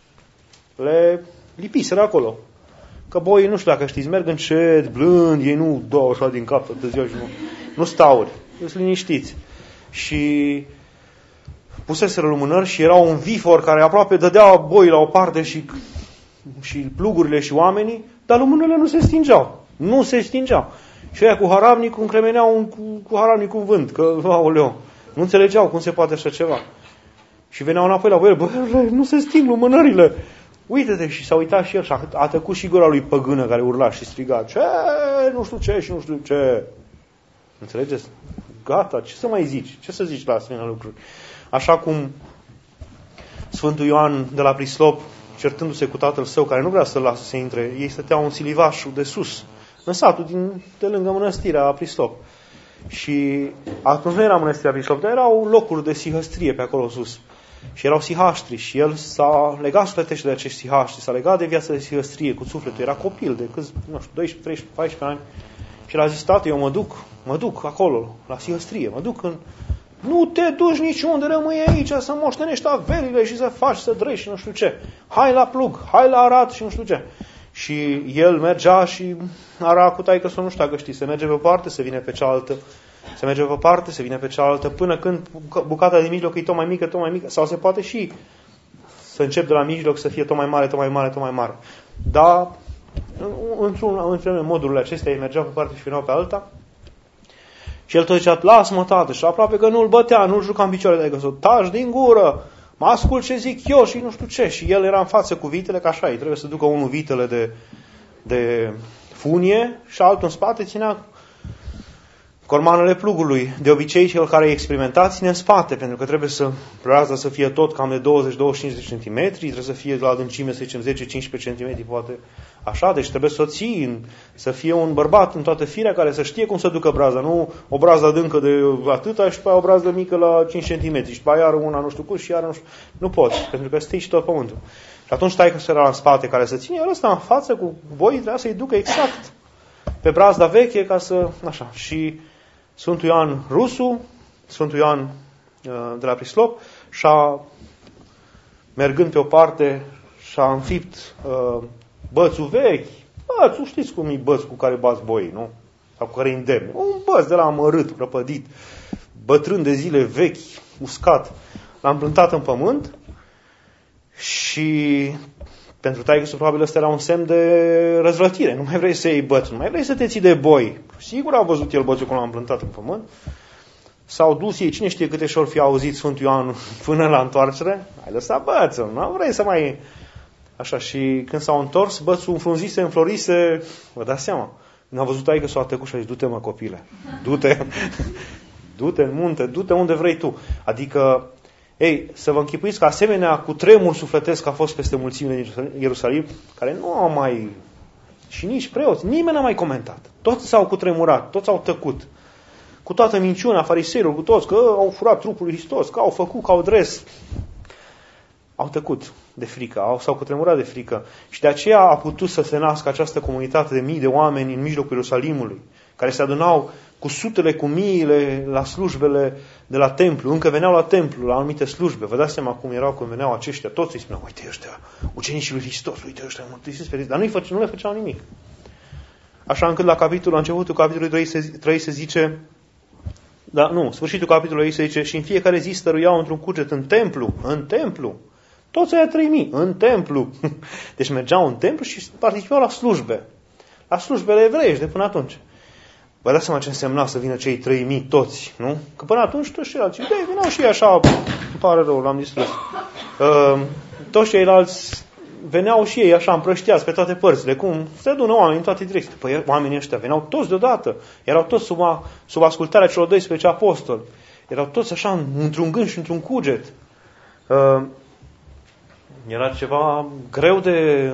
Le lipiseră acolo. Că boii, nu știu dacă știți, merg încet, blând, ei nu dau așa din cap toată ziua și nu, nu stauri, sunt liniștiți. Și puseseră lumânări și era un vifor care aproape dădea boii la o parte și, și plugurile și oamenii, dar lumânările nu se stingeau. Nu se stingeau. Și aia cu harabnicul încremeneau cu, cu harabnicul în vânt, că, aoleo, nu înțelegeau cum se poate așa ceva. Și veneau înapoi la voi, bă, nu se sting lumânările. Uite-te, și s-a uitat și el și a, a tăcut și gura lui păgână care urla și striga, ce, nu știu ce și nu știu ce. Înțelegeți? Gata, ce să mai zici? Ce să zici la asemenea lucruri? Așa cum Sfântul Ioan de la Prislop, certându-se cu tatăl său, care nu vrea să-l lasă să intre, ei stăteau în Silivașul de sus, în satul din, de lângă mănăstirea Prislop. Și atunci nu era mănăstirea Prislop, dar erau locuri de sihăstrie pe acolo sus. Și erau sihaștri și el s-a legat sufletește de acești sihaștri, s-a legat de viața de sihăstrie cu sufletul. Era copil de câți, nu știu, doisprezece, treisprezece, paisprezece ani. Și el a zis, tată, eu mă duc, mă duc acolo, la sihăstrie, mă duc în... Nu te duci niciunde, rămâi aici să moștenești averile și să faci, să drăi și nu știu ce. Hai la Plug, hai la Arad și nu știu ce. Și el mergea și ara cu taică-s-o, nu știu dacă știi, se merge pe o parte, se vine pe cealaltă, se merge pe o parte, se vine pe cealaltă, până când bucata din mijloc e tot mai mică, tot mai mică, sau se poate și să încep de la mijloc să fie tot mai mare, tot mai mare, tot mai mare. Dar într-un, între modurile acestea ei mergeau pe parte și veneau pe alta. Și el tot zicea, lasă-mă, tată, și aproape că nu-l bătea, nu-l juca în picioare, adică să taci din gură, mă ascult ce zic eu și nu știu ce. Și el era în față cu vitele, că așa e, trebuie să ducă unul vitele de, de funie și altul în spate ținea cormanele plugului. De obicei, cel care e experimentat ține în spate, pentru că trebuie să brazda să fie tot cam de douăzeci douăzeci și cinci de centimetri, trebuie să fie la adâncime, să zicem, zece cincisprezece centimetri, poate așa, deci trebuie să o ții, să fie un bărbat în toată firea care să știe cum să ducă brazda, nu o brază adâncă de atâta și după aia o brază mică la cinci centimetri și după aia iară una nu știu cum și iară nu știu, nu poți, pentru că strici tot pământul. Și atunci taică-s era în spate care să ține, iar ăsta în față cu boi trebuia să-i ducă exact pe brazda veche ca să, așa, și Sfântul Ioan Rusu, Sfântul Ioan de la Prislop, și-a, mergând pe o parte, și-a înfipt uh, bățul vechi. Bățul, știți cum e băț cu care bați boii, nu? Sau cu care îndemni. Un băț de la amărât, prăpădit, bătrân de zile vechi, uscat. L-am plântat în pământ și pentru taică-su probabil ăsta era un semn de răzvrătire. Nu mai vrei să iei bățul, nu mai vrei să te ții de boi. Sigur a văzut el bățul cum l-am plântat în pământ. S-au dus ei, cine știe câte și-or fi auzit Sfântul Ioan până la întoarcere. Ai lăsat bățul, nu vrei să mai... Așa, și când s-au întors, bățul înfrunzise, înflorise, vă dați seama. Când a văzut taică s-o atăcut și a zis, du-te mă copile, du-te, du-te în munte, du-te unde vrei tu. Adică, ei, să vă închipuiți că asemenea cu tremur sufletesc a fost peste mulțimile din Ierusalim, care nu au mai, și nici preoți, nimeni n-a mai comentat. Toți s-au cutremurat, toți au tăcut. Cu toată minciuna fariseilor, cu toți, că au furat trupul lui Hristos, că au făcut, că au dres. Au tăcut de frică, au, s-au cutremurat de frică. Și de aceea a putut să se nască această comunitate de mii de oameni în mijlocul Ierusalimului, care se adunau cu sutele, cu miile la slujbele de la templu. Încă veneau la templu, la anumite slujbe. Vă dați seama cum erau când veneau aceștia. Toți îi spuneau, uite ăștia, ucenicii lui Hristos, uite ăștia, mărturisiți pe Hristos. Dar nu, făce, nu le făceau nimic. Așa încât la capitolul, la începutul capitolului trei se zice, da, nu, sfârșitul capitolului se zice, și în fiecare zi stăruiau într-un cuget în templu, în templu. Toți aia trei mii, în templu. Deci mergeau în templu și participau la slujbe. La slujbele evreiești de până atunci. Vă dați seama ce însemna să vină cei trei mii toți, nu? Că până atunci toți ceilalți, de, vineau și ei așa, îmi pare rău, l-am distrus. Uh, toți ceilalți veneau și ei așa împrăștiați pe toate părțile, cum se adună oameni în toate direcțiile. Păi oamenii ăștia veneau toți deodată, erau toți sub, a, sub ascultarea celor doisprezece apostoli. Erau toți așa într-un gând și într-un cuget. Uh, Era ceva greu de...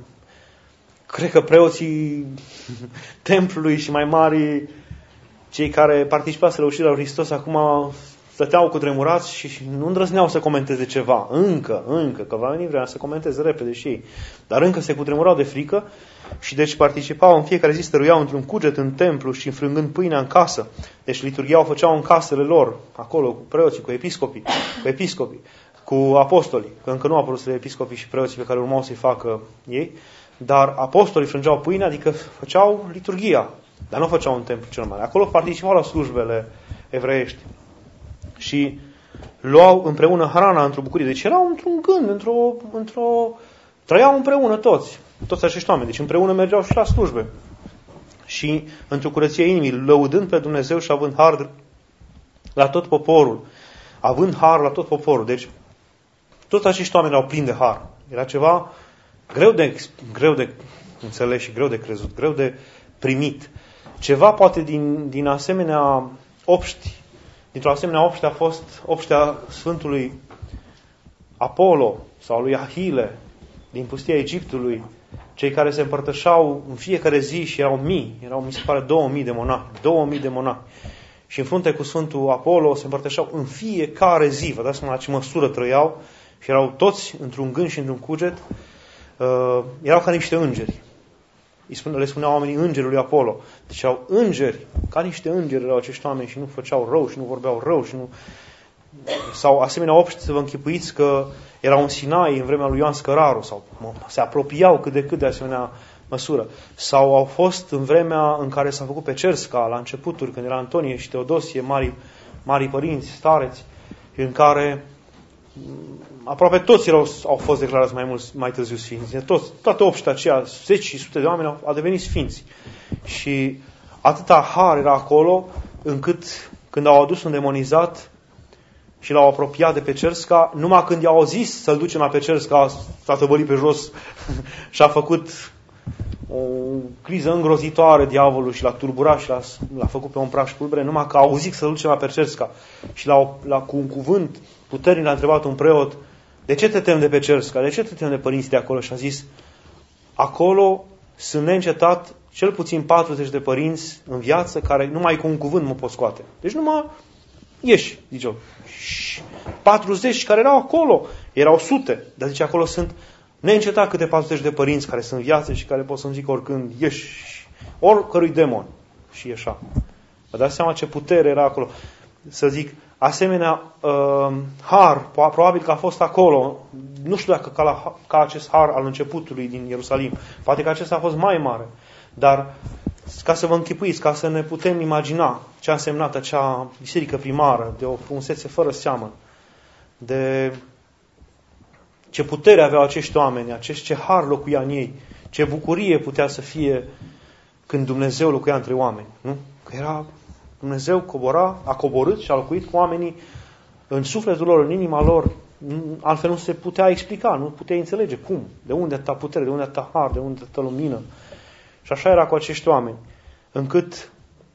Cred că preoții templului și mai mari, cei care participau la uciderea lui Hristos, acum stăteau cutremurați și nu îndrăzneau să comenteze ceva. Încă, încă, că va veni vremea să comenteze repede și ei. Dar încă se cutremurau de frică și deci participau în fiecare zi, stăruiau într-un cuget în templu și înfrângând pâinea în casă. Deci liturghia o făceau în casele lor, acolo, cu preoții, cu episcopii, cu episcopii. cu apostolii, că încă nu au apărut episcopii și preoții pe care urmau să-i facă ei, dar apostolii frângeau pâine, adică făceau liturghia, dar nu făceau în templu cel mare. Acolo participau la slujbele evreiești și luau împreună hrana într-o bucurie. Deci erau într-un gând, într-o, într-o... trăiau împreună toți, toți acești oameni. Deci împreună mergeau și la slujbe. și într-o curăție inimii, lăudând pe Dumnezeu și având har la tot poporul. Având har la tot poporul. Deci, toți acești oameni erau plini de har. Era ceva greu de, greu de înțeles și greu de crezut, greu de primit. Ceva poate din, din asemenea obști, dintr-o asemenea obște a fost obștea Sfântului Apollo sau lui Ahile din pustia Egiptului, cei care se împărtășau în fiecare zi și erau mii, erau, mi se pare, două mii de monahi, două mii de monahi. Și în frunte cu Sfântul Apollo se împărtășeau în fiecare zi, vă dați seama la ce măsură trăiau, și erau toți într-un gând și într-un cuget, uh, erau ca niște îngeri. Le spuneau oamenii îngerul lui Apollo. Deci erau îngeri, ca niște îngeri erau acești oameni și nu făceau rău și nu vorbeau rău și nu... Sau asemenea obști, să vă închipuiți că erau în Sinai în vremea lui Ioan Scăraru sau mă, se apropiau cât de cât de asemenea măsură. Sau au fost în vremea în care s-a făcut pe Cersca, la începuturi, când era Antonie și Teodosie, mari, mari părinți, stareți, în care aproape toți erau, au fost declarați mai, mulți, mai târziu sfinți. Toți, toate obștea aceea, zeci și sute de oameni au, au devenit sfinți. Și atâta har era acolo, încât când au adus un demonizat și l-au apropiat de pe Cersca, numai când i-au zis să-l ducem la pe Cersca, s-a tăvălit pe jos și a făcut o criză îngrozitoare diavolul și l-a turburat și l-a, l-a făcut pe un praf și pulbere, numai că au zis să-l ducem la pe Cersca. Și la, la, cu un cuvânt puternic l-a întrebat un preot: de ce te temi de pe Cersca? De ce te temi de părinții de acolo? Și a zis: acolo sunt neîncetat cel puțin patruzeci de părinți în viață care numai cu un cuvânt mă pot scoate. Deci numai ieși, zice eu. patruzeci care erau acolo, erau sute, dar zice acolo sunt neîncetat câte patruzeci de părinți care sunt în viață și care pot să-mi zic oricând ieși, oricărui demon. Și ieșa. Vă dați seama ce putere era acolo. Să zic, asemenea uh, har, probabil că a fost acolo, nu știu dacă ca, la, ca acest har al începutului din Ierusalim, poate că acesta a fost mai mare, dar ca să vă închipuiți, ca să ne putem imagina ce a însemnat acea biserică primară, de o frumusețe fără seamă, de ce putere aveau acești oameni, acești, ce har locuia în ei, ce bucurie putea să fie când Dumnezeu locuia între oameni. Nu? Că era Dumnezeu cobora, a coborât și a locuit cu oamenii în sufletul lor, în inima lor. Altfel nu se putea explica, nu putea înțelege cum, de unde atâta putere, de unde atâta har, de unde atâta lumină. Și așa era cu acești oameni, încât,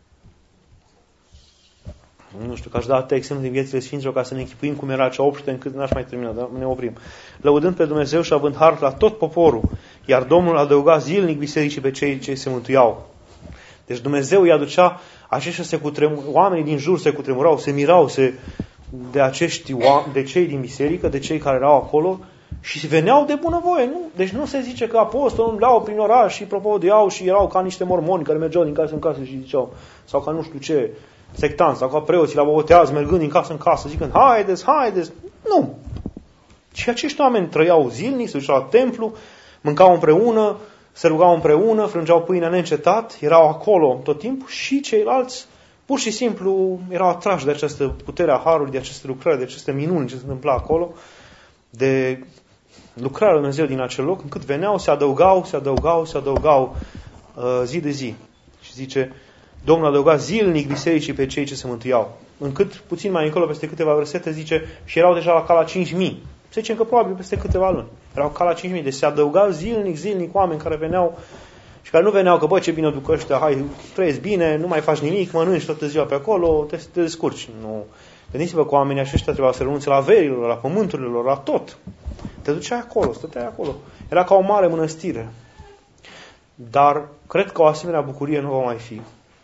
nu știu, că aș da atâtea exemple din viețile Sfinților ca să ne închipuim cum era acea obște, încât n-aș mai termina, dar ne oprim. Lăudând pe Dumnezeu și având har la tot poporul, iar Domnul adăuga zilnic bisericii pe cei ce se mântuiau. Deci Dumnezeu îi aducea, aceștia se cutremurau, oamenii din jur se cutremurau, se mirau se, de, acești, de cei din biserică, de cei care erau acolo, și veneau de bunăvoie. Nu? Deci nu se zice că apostolul umblau prin oraș și propovăduiau și erau ca niște mormoni care mergeau din casă în casă și ziceau, sau ca nu știu ce, sectanți, sau ca preoții la botează, mergând din casă în casă, zicând, haideți, haideți. Nu. Și acești oameni trăiau zilnic, se duceau la templu, mâncau împreună, se rugau împreună, frângeau pâinea neîncetat, erau acolo tot timpul și ceilalți pur și simplu erau atrași de această putere a harului, de aceste lucrări, de aceste minuni ce se întâmpla acolo, de lucrarea lui Dumnezeu din acel loc, încât veneau, se adăugau, se adăugau, se adăugau uh, zi de zi. Și zice, Domnul adăuga zilnic bisericii pe cei ce se mântuiau. Încât, puțin mai încolo, peste câteva versete, zice, și erau deja la cala cinci mii. Se zice că probabil peste câteva luni. Erau cala cinci mii. Deci se adăugau zilnic, zilnic oameni care veneau și care nu veneau că, bă, ce bine duc ăștia, hai, trăiesc bine, nu mai faci nimic, mănânci toată ziua pe acolo, te, te descurci. Nu. Gândiți-vă că oamenii aceștia trebuia să renunțe la averilor, la pământurile lor, la tot. Te duceai acolo, stăteai acolo. Era ca o mare mănăstire. Dar cred că o asemenea bucurie nu va mai fi.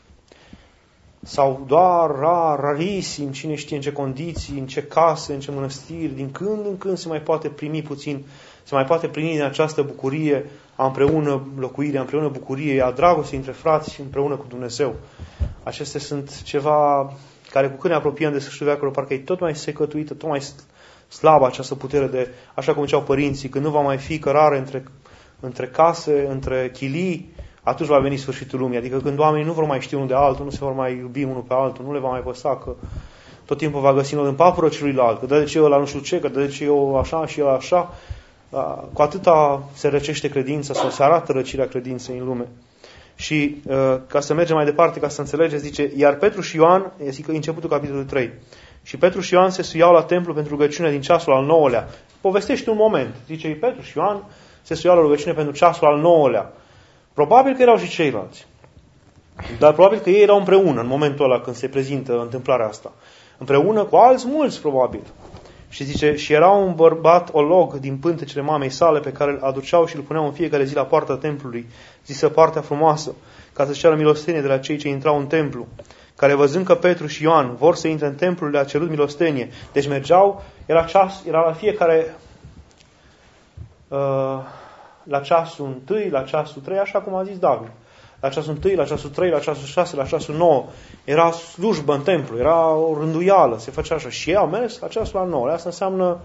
Sau doar rar, rarisim, cine știe în ce condiții, în ce case, în ce mănăstiri, din când în când se mai poate primi puțin, se mai poate primi din această bucurie a împreună locuire, a împreună bucurie, a dragostei între frați și împreună cu Dumnezeu. Acestea sunt ceva care cu când ne apropiem de sfârșitul veacului, parcă e tot mai secătuită, tot mai slabă această putere de, așa cum ziceau părinții, când nu va mai fi cărare între, între case, între chilii, atunci va veni sfârșitul lumii. Adică când oamenii nu vor mai ști unul de altul, nu se vor mai iubi unul pe altul, nu le va mai păsa că tot timpul va găsi unul în papură celuilalt, că dă de ce ăla nu știu ce, că dă de ce eu așa și el așa. Cu atâta se răcește credința sau se arată răcirea credinței în lume. Și ca să mergem mai departe, ca să înțelegeți, zice, iar Petru și Ioan, zic începutul capitolului trei, și Petru și Ioan se suiau la templu pentru rugăciune din ceasul al nouălea. Povestește un moment, zice, Petru și Ioan se suiau la rugăciune pentru ceasul al nouălea. Probabil că erau și ceilalți. Dar probabil că ei erau împreună în momentul ăla când se prezintă întâmplarea asta. Împreună cu alți mulți, probabil. Și zice, și era un bărbat olog din pântecele mamei sale pe care îl aduceau și îl puneau în fiecare zi la poarta templului, zisă Partea Frumoasă, ca să-și ceară milostenie de la cei ce intrau în templu, care văzând că Petru și Ioan vor să intre în templu, le-a cerut milostenie. Deci mergeau, era, ceas, era la fiecare, uh, la ceasul întâi, la ceasul trei, așa cum a zis David. La ceasul întâi, la ceasul trei, la ceasul șase, la ceasul nouă. Era slujbă în templu, era o rânduială, se făcea așa. Și ei au mers la ceasul al nouă. Asta înseamnă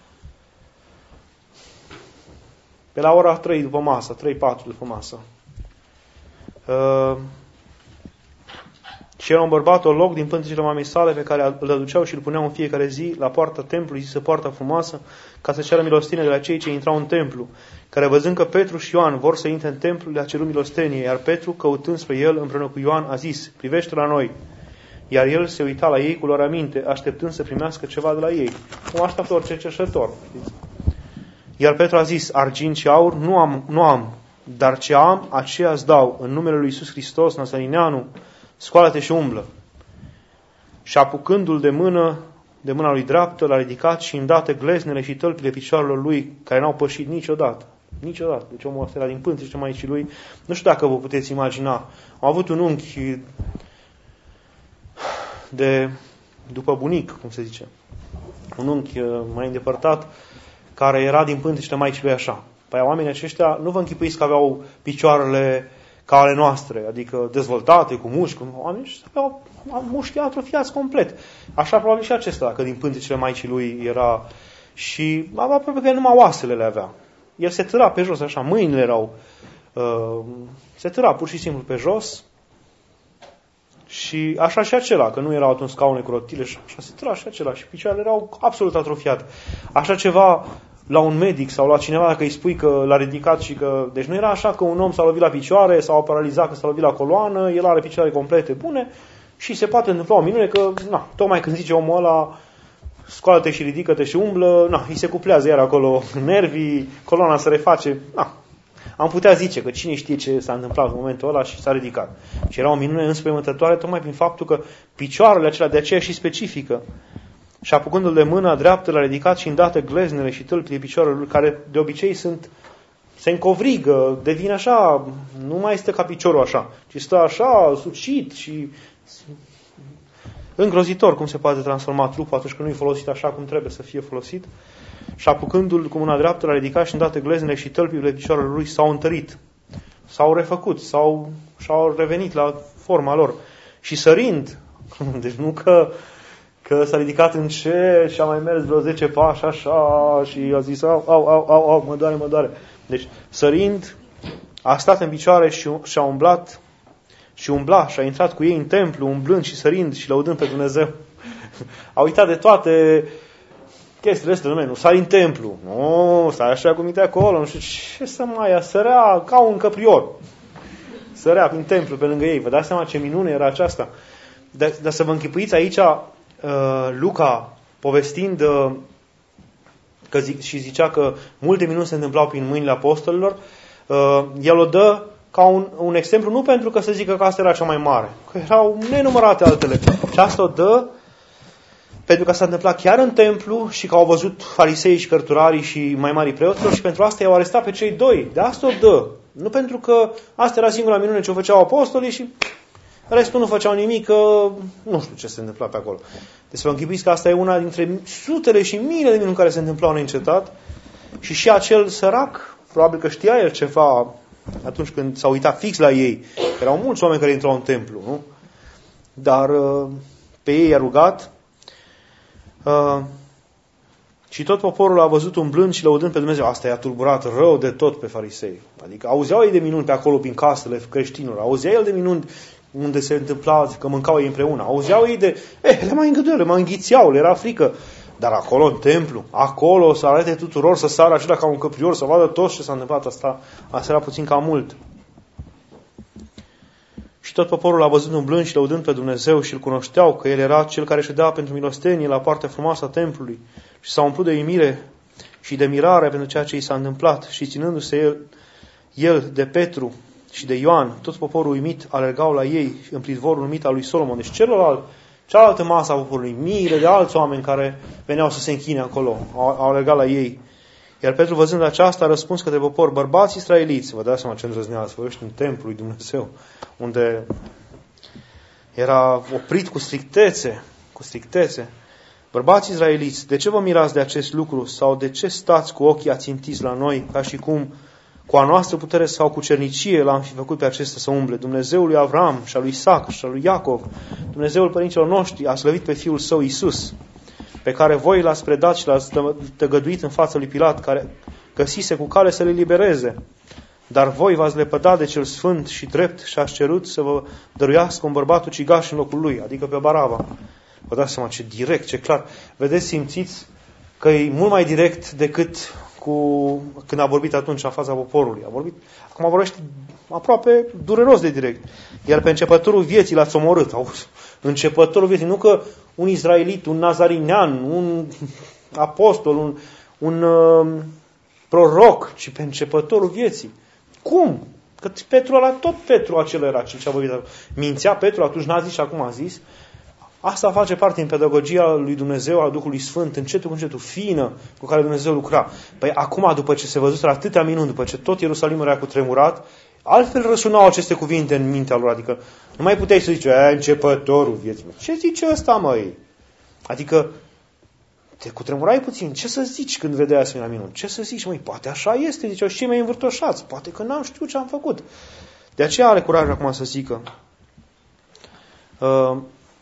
pe la ora trei după masă, trei patru după masă. Uh, și era un bărbat, o loc din pântecele mamei sale pe care îl aduceau și îl puneau în fiecare zi la poarta templului, zisă Poarta Frumoasă, ca să ceară milostenie de la cei ce intrau în templu, care văzând că Petru și Ioan vor să intre în templu, le-a cerut milostenie, iar Petru, căutând spre el împreună cu Ioan, a zis, privește la noi. Iar el se uita la ei cu lor aminte, așteptând să primească ceva de la ei, cum așteaptă orice cercetător. Iar Petru a zis, argint și aur nu am, nu am, dar ce am, aceea îți dau, în numele lui Iisus Hristos, Nazarineanu, scoală-te și umblă. Și apucându-l de mână, de mâna lui dreaptă, l-a ridicat și îndată gleznele și tălpile picioarelor lui, care n-au pășit niciodată. Niciodată. Deci omul ăsta era din pântecele Maicii lui. Nu știu dacă vă puteți imagina. Am avut un unchi de, după bunic, cum se zice. Un unchi mai îndepărtat, care era din pântecele Maicii lui așa. Păi oamenii aceștia, nu vă închipuiți că aveau picioarele ca ale noastre, adică dezvoltate, cu mușchi, oamenii aveau mușchi atrofiați complet. Așa probabil și acesta, că din pântecele Maicii lui era și aproape că numai oasele le avea. El se târa pe jos, așa, mâinile erau, uh, se târa pur și simplu pe jos și așa și acela, că nu erau atunci scaune cu rotile, și așa se târa și acela și picioarele erau absolut atrofiate. Așa ceva la un medic sau la cineva, dacă îi spui că l-a ridicat și că... Deci nu era așa că un om s-a lovit la picioare sau a paralizat că s-a lovit la coloană, el are picioare complete bune și se poate întâmpla o minune că, na, tocmai când zice omul ăla, scoală-te și ridică-te și umblă, na, îi se cuplează iar acolo nervii, coloana se reface, na. Am putea zice că cine știe ce s-a întâmplat în momentul ăla și s-a ridicat. Și era o minune înspăimântătoare tocmai prin faptul că picioarele acelea de aceea și specifică. Și apucându-l de mâna dreaptă, l-a ridicat și îndată gleznele și tălpile picioarelor, care de obicei sunt, se încovrigă, devin așa, nu mai este ca piciorul așa, ci stă așa, sucit și îngrozitor cum se poate transforma trupul atunci când nu e folosit așa cum trebuie să fie folosit. Și apucându-l cu mâna dreaptă, l-a ridicat și îndată gleznele și tălpile picioarelor lui s-au întărit, s-au refăcut, s-au, și-au revenit la forma lor. Și sărind, deci nu că că s-a ridicat în cer și a mai mers vreo zece pași așa și a zis au, au, au, au, au, mă doare, mă doare. Deci, sărind, a stat în picioare și, și a umblat și umbla și a intrat cu ei în templu, umblând și sărind și lăudând pe Dumnezeu. A uitat de toate chestiile astea, nu sari în templu. Nu, stai așa cum e acolo, nu știu ce să mai ia, sărea ca un căprior. Sărea prin templu pe lângă ei. Vă dați seama ce minune era aceasta? Dar, dar să vă închipuiți aici Luca, povestind că zic, și zicea că multe minuni se întâmplau prin mâinile apostolilor, el o dă ca un, un exemplu, nu pentru că să zică că asta era cea mai mare, că erau nenumărate altele. Și asta o dă pentru că s-a întâmplat chiar în templu și că au văzut farisei și cărturarii și mai mari preoților și pentru asta i-au arestat pe cei doi. De asta o dă. Nu pentru că asta era singura minune ce o făceau apostolii și restul nu făceau nimic, că nu știu ce se întâmpla pe acolo. Deci să vă închipuiți că asta e una dintre sutele și miile de minuni care se întâmplau neîncetat și și acel sărac, probabil că știa el ceva atunci când s-a uitat fix la ei. Erau mulți oameni care intrau în templu, nu? Dar pe ei i-a rugat și tot poporul a văzut umblând și lăudând pe Dumnezeu. Asta i-a tulburat rău de tot pe farisei. Adică auzeau ei de minuni pe acolo prin casele creștinilor, auzeau el de minuni unde se întâmpla că mâncau ei împreună. Auzeau ei de, eh, le mai îngăduiau, le mai înghițeau, le era frică. Dar acolo, în templu, acolo, să arate tuturor, să sară acela ca un căprior, să vadă tot ce s-a întâmplat, asta, asta era puțin cam mult. Și tot poporul a văzut umblând și lăudând pe Dumnezeu și îl cunoșteau că El era Cel care ședea pentru milostenie la partea frumoasă a templului și s-a umplut de uimire și de mirare pentru ceea ce i s-a întâmplat și ținându-se el, el de Petru și de Ioan, tot poporul uimit alergau la ei în pridvorul numit al lui Solomon. Deci celălalt, cealaltă masă a poporului, miile de alți oameni care veneau să se închine acolo, au, au alergat la ei. Iar Petru, văzând aceasta, a răspuns către popor: bărbați israeliți, vă dați seama ce îndrăzneală, să vorbești în templul lui Dumnezeu, unde era oprit cu strictețe, cu strictețe. Bărbați israeliți, de ce vă mirați de acest lucru sau de ce stați cu ochii ațintiți la noi, ca și cum cu a noastră putere sau cu cernicie l-am fi făcut pe acesta să umble? Dumnezeul lui Avram și al lui Isaac și al lui Iacov, Dumnezeul părinților noștri, a slăvit pe Fiul Său Iisus, pe care voi l-ați predat și l-ați tăgăduit în fața lui Pilat, care găsise cu cale să le libereze. Dar voi v-ați lepădat de cel sfânt și drept și ați cerut să vă dăruiască un bărbat ucigaș în locul lui, adică pe Baraba. Vă dați seama ce direct, ce clar. Vedeți, simțiți că e mult mai direct decât cu când a vorbit atunci în fața poporului. A vorbit, acum vorbește aproape dureros de direct. Iar pe începătorul vieții l-ați omorât. Auzi, începătorul vieții, nu că un izraelit, un nazarinean, un apostol, un, un uh, proroc, ci pe începătorul vieții. Cum? Că Petru ăla, tot Petru acela era cel ce a vorbit. Mințea Petru, atunci n-a zis și acum a zis. Asta face parte din pedagogia lui Dumnezeu, a Duhului Sfânt, încetul cu încetul, fină, cu care Dumnezeu lucra. Păi acum, după ce se văzuseră atâtea minuni, după ce tot Ierusalimul era cutremurat, altfel răsunau aceste cuvinte în mintea lor. Adică nu mai puteai să zici, e începătorul vieții. Ce zice ăsta, măi? Adică te cutremurai puțin. Ce să zici când vedeai asemenea minuni? Ce să zici, măi? Poate așa este, ziceau, și cei mai învârtoșați. Poate că n-am știut ce am făcut. De aceea are curaj acum să zică. Uh,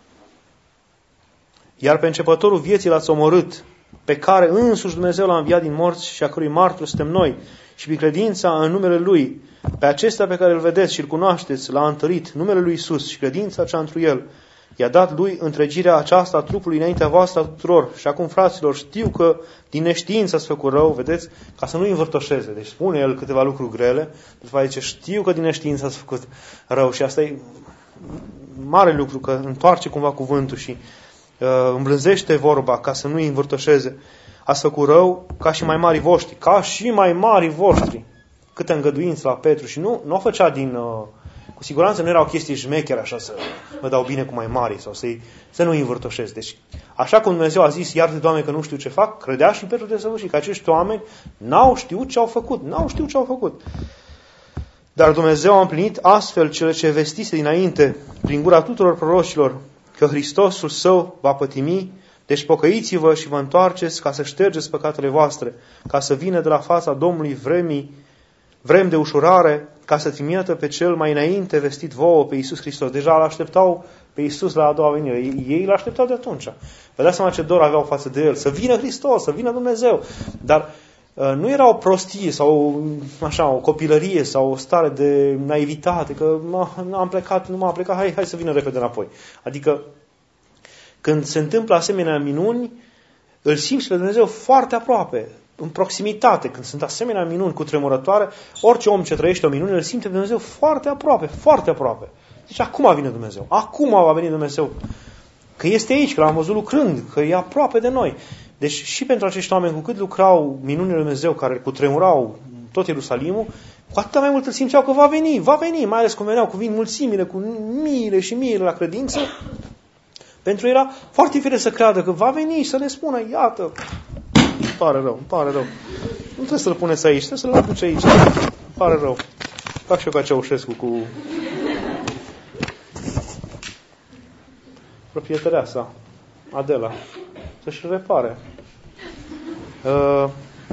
Iar pe începătorul vieții l-ați omorât, pe care însuși Dumnezeu l-a înviat din morți și a cărui martori suntem noi, și prin credința în numele Lui, pe acesta pe care îl vedeți și îl cunoașteți, l-a întărit numele Lui Iisus și credința cea întru El. I-a dat Lui întregirea aceasta a trupului înaintea voastră a tuturor. Și acum, fraților, știu că din neștiință ați făcut rău, vedeți, ca să nu învârtoșeze. Deci spune el câteva lucruri grele, după aceea zice, știu că din neștiință ați făcut rău. Și asta e mare lucru, că întoarce cumva cuvântul și îmblânzește vorba ca să nu îi învârtoșeze. Ați făcut rău ca și mai mari voștri, ca și mai mari voștri. Câte îngăduință la Petru. Și nu, nu o făcea din... Cu siguranță nu erau chestii șmechere așa să mă dau bine cu mai mari sau să, să nu îi învârtoșez. Deci, așa cum Dumnezeu a zis, iartă, Doamne, că nu știu ce fac, credea și Petru de săvârșit că acești oameni n-au știut ce au făcut. N-au știut ce au făcut. Dar Dumnezeu a împlinit astfel cele ce vestise dinainte, prin gura tuturor prorocilor, că Hristosul Său va pătimi, deci pocăiți-vă și vă întoarceți ca să ștergeți păcatele voastre, ca să vină de la fața Domnului vremii, vrem de ușurare, ca să trimită pe cel mai înainte vestit vouă, pe Iisus Hristos. Deja l-așteptau pe Iisus la a doua venire. Ei l-așteptau de atunci. Vă dați seama ce dor aveau față de El. Să vină Hristos, să vină Dumnezeu. Dar uh, nu era o prostie sau așa, o copilărie sau o stare de naivitate, că nu am plecat, nu m-am plecat, hai, hai să vină repede înapoi. Adică când se întâmplă asemenea minuni, îl simți pe Dumnezeu foarte aproape, în proximitate. Când sunt asemenea minuni cutremurătoare, orice om ce trăiește o minune îl simte pe Dumnezeu foarte aproape, foarte aproape. Deci acum vine Dumnezeu, acum va veni Dumnezeu. Că este aici, că l-am văzut lucrând, că e aproape de noi. Deci și pentru acești oameni, cu cât lucrau minunile lui Dumnezeu care cutremurau tot Ierusalimul, cu atât mai mult îl simțeau că va veni, va veni, mai ales cum veneau cu vin mulțimile, cu miile și miile la credință. Pentru era foarte firesc să creadă că va veni și să ne spună, iată, îmi pare rău, îmi pare rău. Nu trebuie să-l puneți aici, trebuie să-l aduci aici. Îmi pare rău. Fac și eu ca Ceaușescu cu proprietărea sa, Adela, să-și repare. Uh,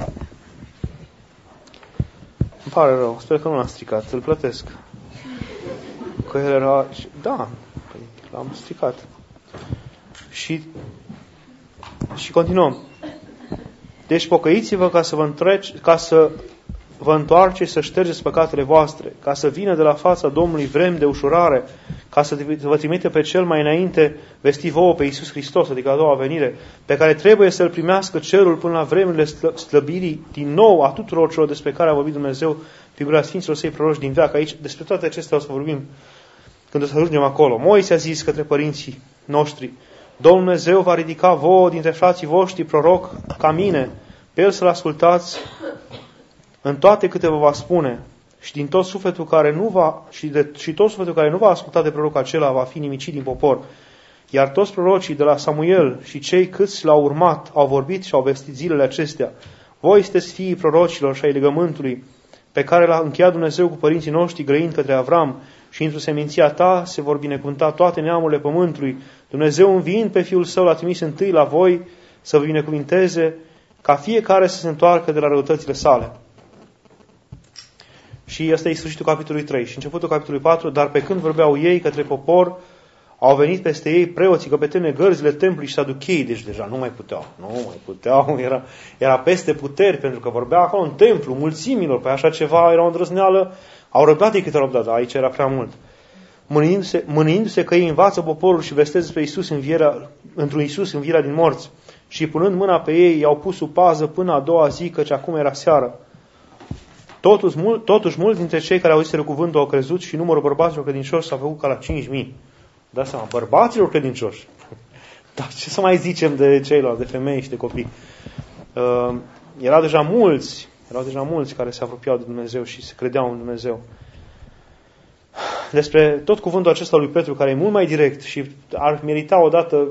îmi pare rău, sper că nu l-am stricat, îl plătesc. Că el era... Da, l-am stricat. Și, și continuăm. Deci pocăiți-vă ca să vă întreci, ca să vă întoarceți, să ștergeți păcatele voastre, ca să vină de la fața Domnului vrem de ușurare, ca să vă trimite pe cel mai înainte vestit vouă pe Iisus Hristos, adică a doua venire, pe care trebuie să-L primească cerul până la vremurile slăbirii din nou a tuturor celor despre care a vorbit Dumnezeu, figura Sfinților Săi proroși din veac. Aici, despre toate acestea o să vorbim când o să ajungem acolo. Moise a zis către părinții noștri, Domnul Dumnezeu va ridica vouă dintre frații voștri proroc ca mine, pe el să-l ascultați în toate câte vă va spune. Și din tot sufletul care nu va și, de, și tot sufletul care nu va asculta de proroc acela va fi nimicit din popor. Iar toți prorocii de la Samuel și cei câți l-au urmat au vorbit și au vestit zilele acestea. Voi sunteți fiii prorocilor și ai legământului pe care l-a încheiat Dumnezeu cu părinții noștri grăind către Avram și într-o seminția ta se vor binecuvânta toate neamurile pământului. Dumnezeu înviind pe Fiul Său l-a trimis întâi la voi să vă binecuvinteze ca fiecare să se întoarcă de la răutățile sale. Și ăsta e sfârșitul capitolului trei. Și începutul capitolului patru, dar pe când vorbeau ei către popor, au venit peste ei preoții, căpetene, gărzile templului și saducheii, deci deja nu mai puteau, nu mai puteau, era, era peste puteri, pentru că vorbea acolo în templu, mulțimilor, pe așa ceva era o îndrăzneală, au răbdat ei câte au răbdat, dar aici era prea mult. Mânindu-se, mânindu-se că ei învață poporul și vestesc despre Iisus învierea, într-un Iisus învierea din morți și punând mâna pe ei, i-au pus sub pază până a doua zi, căci acum era seară. Totuși, mult, totuși, mulți dintre cei care auziseră cuvântul au crezut și numărul bărbaților credincioși s-a făcut ca la cinci mii. Dați seama, bărbaților credincioși. Dar ce să mai zicem de ceilalți, de femei și de copii? Uh, erau deja mulți, erau deja mulți care se apropiau de Dumnezeu și se credeau în Dumnezeu. Despre tot cuvântul acesta lui Petru, care e mult mai direct și ar merita odată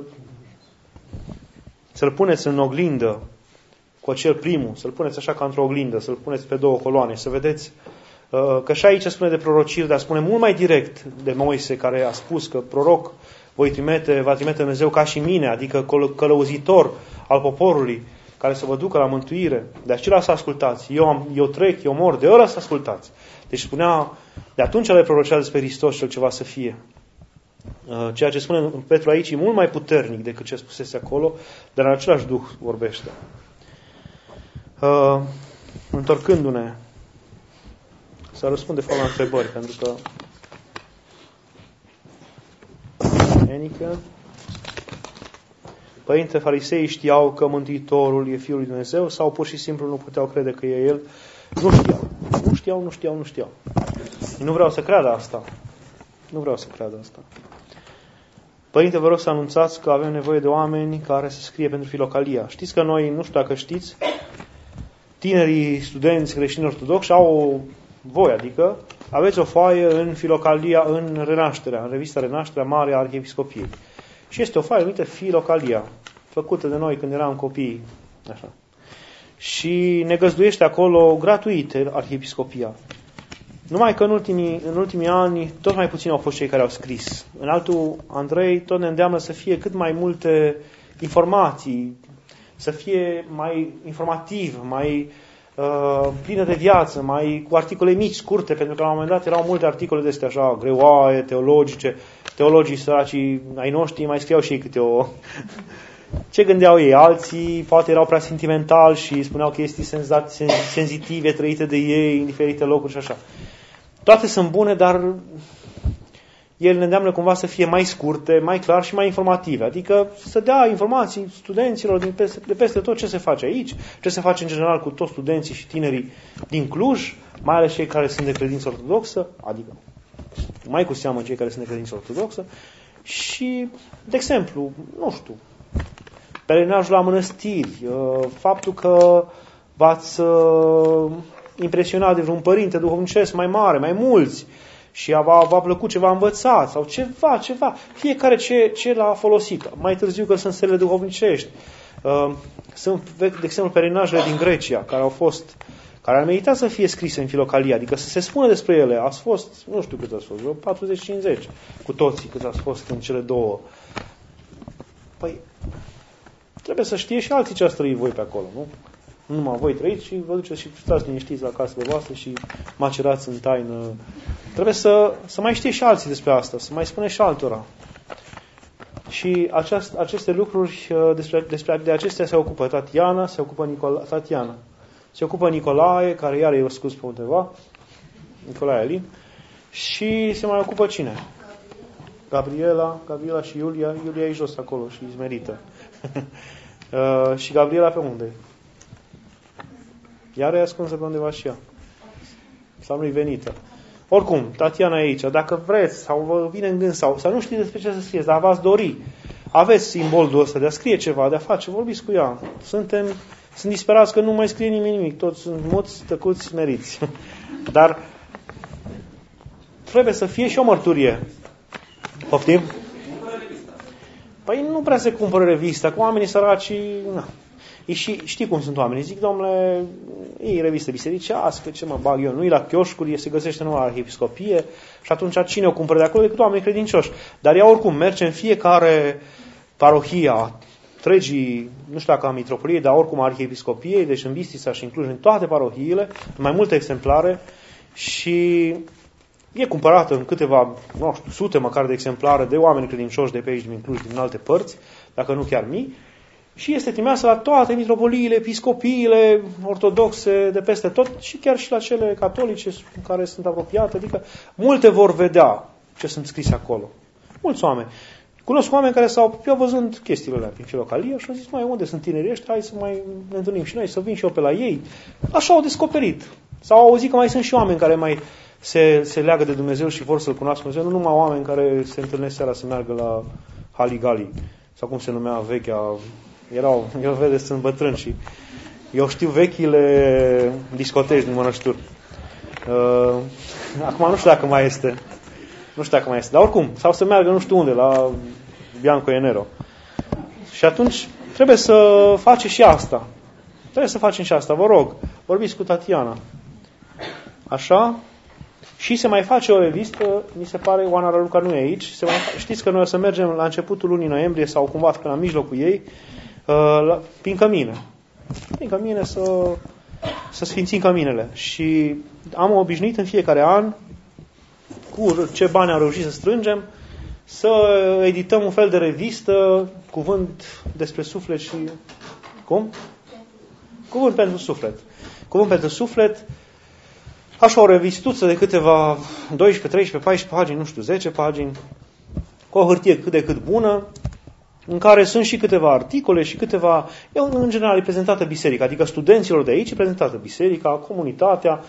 să-l puneți în oglindă cu acel primul, să-l puneți așa ca într-o oglindă, să-l puneți pe două coloane, să vedeți că și aici spune de prorociri, dar spune mult mai direct de Moise, care a spus că proroc voi trimite, va trimite Dumnezeu ca și mine, adică călăuzitor al poporului, care să vă ducă la mântuire. De acela să ascultați. Eu, am, eu trec, eu mor, de ăla să ascultați. Deci spunea, de atunci le prorocea despre Hristos cel ce va să fie. Ceea ce spune Petru aici e mult mai puternic decât ce spusese acolo, dar în același duh vorbește. Uh, întorcându-ne să răspunde fapt la întrebări, pentru că Enică, Părinte, farisei știau că Mântuitorul e Fiul lui Dumnezeu sau pur și simplu nu puteau crede că e El? Nu știau. Nu știau, nu știau, nu știau. Nu vreau să creadă asta. Nu vreau să creadă asta. Părinte, vă rog să anunțați că avem nevoie de oameni care să scrie pentru Filocalia. Știți că noi, nu știu dacă știți, tinerii studenți creștini ortodoxi au o voie, adică aveți o foaie în Filocalia, în Renașterea, în revista Renașterea Mare a Arhiepiscopiei. Și este o foaie numită Filocalia, făcută de noi când eram copii. Așa. Și ne găzduiește acolo gratuit Arhiepiscopia. Numai că în ultimii, în ultimii ani tot mai puțini au fost cei care au scris. În altul, Andrei tot ne îndeamnă să fie cât mai multe informații, să fie mai informativ, mai uh, plină de viață, mai cu articole mici, scurte, pentru că la un moment dat erau multe articole de astea așa, greoaie, teologice. Teologii săracii ai noștri mai scriau și ei câte o... Ce gândeau ei? Alții poate erau prea sentimentali și spuneau chestii senzitive trăite de ei în diferite locuri și așa. Toate sunt bune, dar el ne îndeamnă cumva să fie mai scurte, mai clar și mai informative. Adică să dea informații studenților din peste, de peste tot ce se face aici, ce se face în general cu toți studenții și tinerii din Cluj, mai ales cei care sunt de credință ortodoxă, adică mai cu seamă cei care sunt de credință ortodoxă, și, de exemplu, nu știu, pelerinajul la mănăstiri, faptul că v-ați impresionat de vreun părinte duhovnicesc mai mare, mai mulți, și v-a, v-a plăcut ce v-a învățat, sau ceva, ceva, fiecare ce, ce l-a folosit. Mai târziu că sunt stele duhovnicești. Sunt, de exemplu, pelerinajele din Grecia, care au fost, care ar merita să fie scrise în Filocalia, adică să se spună despre ele. Ați fost, nu știu cât ați fost, vreo patruzeci cincizeci, cu toții cât ați fost în cele două. Păi, trebuie să știe și alții ce ați trăit voi pe acolo, nu? Nu numai voi trăiți și vă duceți și stați liniștiți la casele voastre și macerați în taină. Trebuie să, să mai știe și alții despre asta, să mai spune și altora. Și aceast, aceste lucruri, despre, despre de acestea se ocupă Tatiana, se ocupă Nicola, Tatiana. Se ocupă Nicolae, care iar e scos pe undeva, Nicolae Alin, și se mai ocupă cine? Gabriela, Gabriela și Iulia, Iulia e jos acolo și izmerită. uh, și Gabriela pe unde? Iar e ascunsă pe undeva și ea. Sau nu-i venită. Oricum, Tatiana e aici, dacă vreți, sau vă vine în gând, sau, sau nu știți despre ce să scrieți, dar v-ați dori, aveți simbolul ăsta de a scrie ceva, de a face, vorbiți cu ea. Suntem, sunt disperați că nu mai scrie nimeni nimic, toți sunt muți, tăcuți, meriți. Dar trebuie să fie și o mărturie. Poftim? Păi nu prea se cumpără revista, cu oamenii săraci, na. E și știi cum sunt oamenii, zic, domnule, e revistă bisericească, ce mă bag eu, nu e la chioșcuri, se găsește numai la arhiepiscopie și atunci cine o cumpără de acolo decât oamenii credincioși. Dar ea oricum merge în fiecare parohia, întregii, nu știu dacă a mitropoliei, dar oricum a arhiepiscopiei, deci în Bistrița și în Cluj, în toate parohiile, în mai multe exemplare și e cumpărată în câteva, nu știu, sute măcar de exemplare de oameni credincioși de pe aici, din Cluj, din alte părți, dacă nu chiar mii. Și este trimisă la toate mitropoliile, episcopiile ortodoxe de peste tot și chiar și la cele catolice care sunt apropiate. Adică multe vor vedea ce sunt scrise acolo. Mulți oameni. Cunosc oameni care s-au, eu văzând chestiile alea prin Filocalia și au zis, mai unde sunt tinerii ăștia, hai să mai ne întâlnim și noi, să vin și eu pe la ei. Așa au descoperit. Sau au auzit că mai sunt și oameni care mai se, se leagă de Dumnezeu și vor să-L cunoască Dumnezeu, nu numai oameni care se întâlnesc seara să meargă la Haligali, sau cum se numea vechea. Erau, eu vedeți, sunt bătrân și eu știu vechile discoteci din Mănășturi. Uh, acum nu știu dacă mai este. Nu știu dacă mai este. Dar oricum, sau să meargă nu știu unde, la Bianco Enero. Și atunci trebuie să face și asta. Trebuie să facem și asta. Vă rog, vorbiți cu Tatiana. Așa? Și se mai face o revistă, mi se pare, Oana Raluca nu e aici. Se mai, știți că noi o să mergem la începutul lunii noiembrie sau cumva până la mijlocul ei, La, prin cămine. Prin cămine să, să sfințim căminele. Și am obișnuit în fiecare an, cu ce bani am reușit să strângem, să edităm un fel de revistă, cuvânt despre suflet și... Cum? Cuvânt pentru suflet. Cuvânt pentru suflet, așa o revistuță de câteva doisprezece, treisprezece, paisprezece pagini, nu știu, zece pagini, cu o hârtie cât de cât bună, în care sunt și câteva articole și câteva... Eu, în general, e prezentată biserica, adică studenților de aici e prezentată biserica, comunitatea,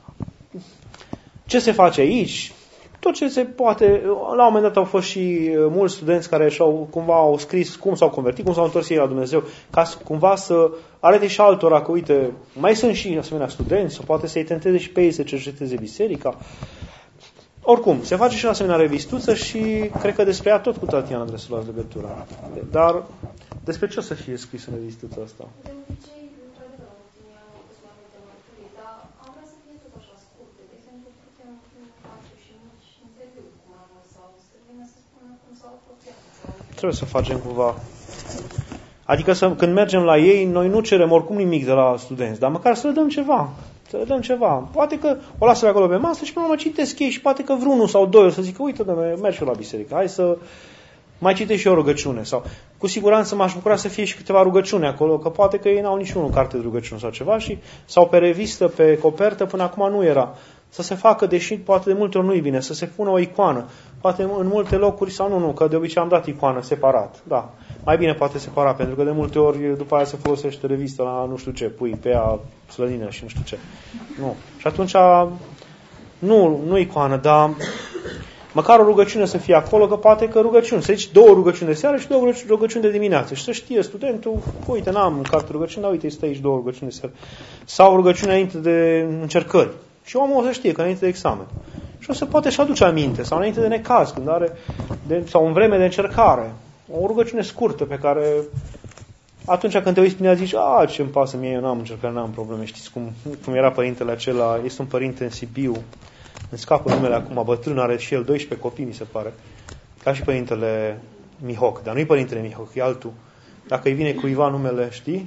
ce se face aici, tot ce se poate. La un moment dat au fost și mulți studenți care și-au, cumva au scris cum s-au convertit, cum s-au întors ei la Dumnezeu, ca să, cumva să arate și altora că, uite, mai sunt și asemenea studenți, sau poate să-i tenteze și pe ei să cerceteze biserica. Oricum, se face și o asemenea revistuță și cred că despre ea tot cu Tatiana trebuie să luați legătura. Dar despre ce o să fie scris în revistuța asta? De obicei, într-adevăr, în ultimii ani au pus mai multe mărturii, dar am vrea să fie tot așa scurte. De exemplu, putem face și mici interviuri cu mamă sau să vină să spună cum s-au apropiat. Sau... Trebuie să facem cumva. Adică să, când mergem la ei, noi nu cerem oricum nimic de la studenți, dar măcar să le dăm ceva. Să le dăm ceva. Poate că o lasă acolo pe masă și până la urmă citesc ei și poate că vreunul sau doi o să zică, uite, dom'le, mergi eu la biserică, hai să mai citești și o rugăciune. Sau cu siguranță m-aș bucura să fie și câteva rugăciuni acolo, că poate că ei n-au niciunul carte de rugăciuni sau ceva și sau pe revistă, pe copertă, până acum nu era. Să se facă, deși poate de multe ori nu-i bine, să se pună o icoană. Poate în multe locuri, sau nu, nu, că de obicei am dat icoană separat. Da. Mai bine poate separat, pentru că de multe ori după aia se folosește revista la nu știu ce, pui pe ea slănină și nu știu ce. Nu. Și atunci, nu, nu icoană, dar măcar o rugăciune să fie acolo, că poate că rugăciuni. Să zici două rugăciuni de seară și două rugăciuni de dimineață. Și să știe studentul, uite, n-am carte rugăciune, dar uite, stă aici două rugăciuni de seară. Sau rugăciune înainte de încercări. Și omul o să știe că înainte de examen. Și o să poate și aduce aminte. Sau înainte de necaz, când are, de, sau în vreme de încercare. O rugăciune scurtă pe care atunci când te uiți prin ea zici, a, ce-mi pasă mie, eu n-am încercat, n-am probleme. Știți cum, cum era părintele acela, este un părinte în Sibiu, îmi scapă numele acum, bătrân, are și el doisprezece copii, mi se pare, ca și părintele Mihoc, dar nu-i părintele Mihoc, e altul. Dacă îi vine cuiva numele, știi?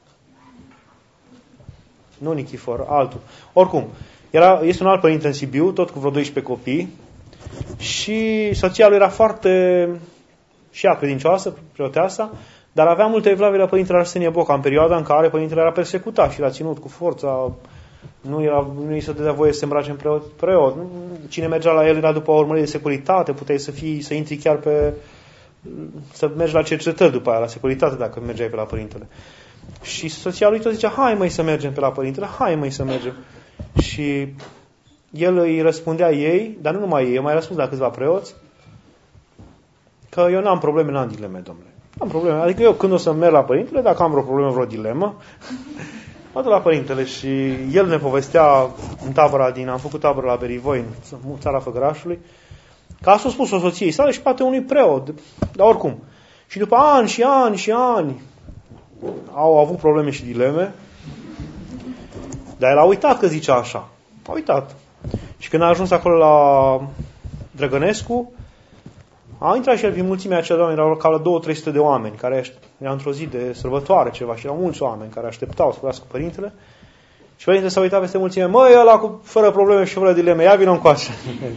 Nu Nichifor, altul. Oricum, era, este un alt părinte în Sibiu, tot cu vreo doisprezece copii, și soția lui era foarte, și ea credincioasă, preoteasa, dar avea multe evlavii la părintele Arsenie Boca, în perioada în care părintele era persecutat și l-a ținut cu forța, nu, era, nu îi se dădea voie să se îmbrace în preot. preot. Cine mergea la el era după o urmărire de securitate, puteai să fii, să intri chiar pe, să mergi la cercetări după aia, la securitate, dacă mergeai pe la părintele. Și soția lui tot zicea, hai măi să mergem pe la părintele, hai măi să mergem. Și el îi răspundea ei, dar nu numai ei, eu mai răspuns la câțiva preoți, că eu n-am probleme, n-am dileme, domnule. Am probleme. Adică eu când o să merg la părintele, dacă am vreo problemă, vreo dilemă, mă duc la părintele și el ne povestea în tabăra din, am făcut tabără la Berivoi, în țara Făgărașului, că a spus-o soției sale și poate unui preot, dar oricum. Și după ani și ani și ani au avut probleme și dileme, dar el a uitat că zicea așa. A uitat. Și când a ajuns acolo la Drăgănescu, a intrat și el prin mulțimea aceia de oameni, erau ca la două trei sute de oameni, care era într-o zi de sărbătoare ceva și erau mulți oameni care așteptau să vorbească cu părintele. Și părintele s-a uitat peste mulțime, măi, ăla cu fără probleme și fără dileme, ia vină încoace.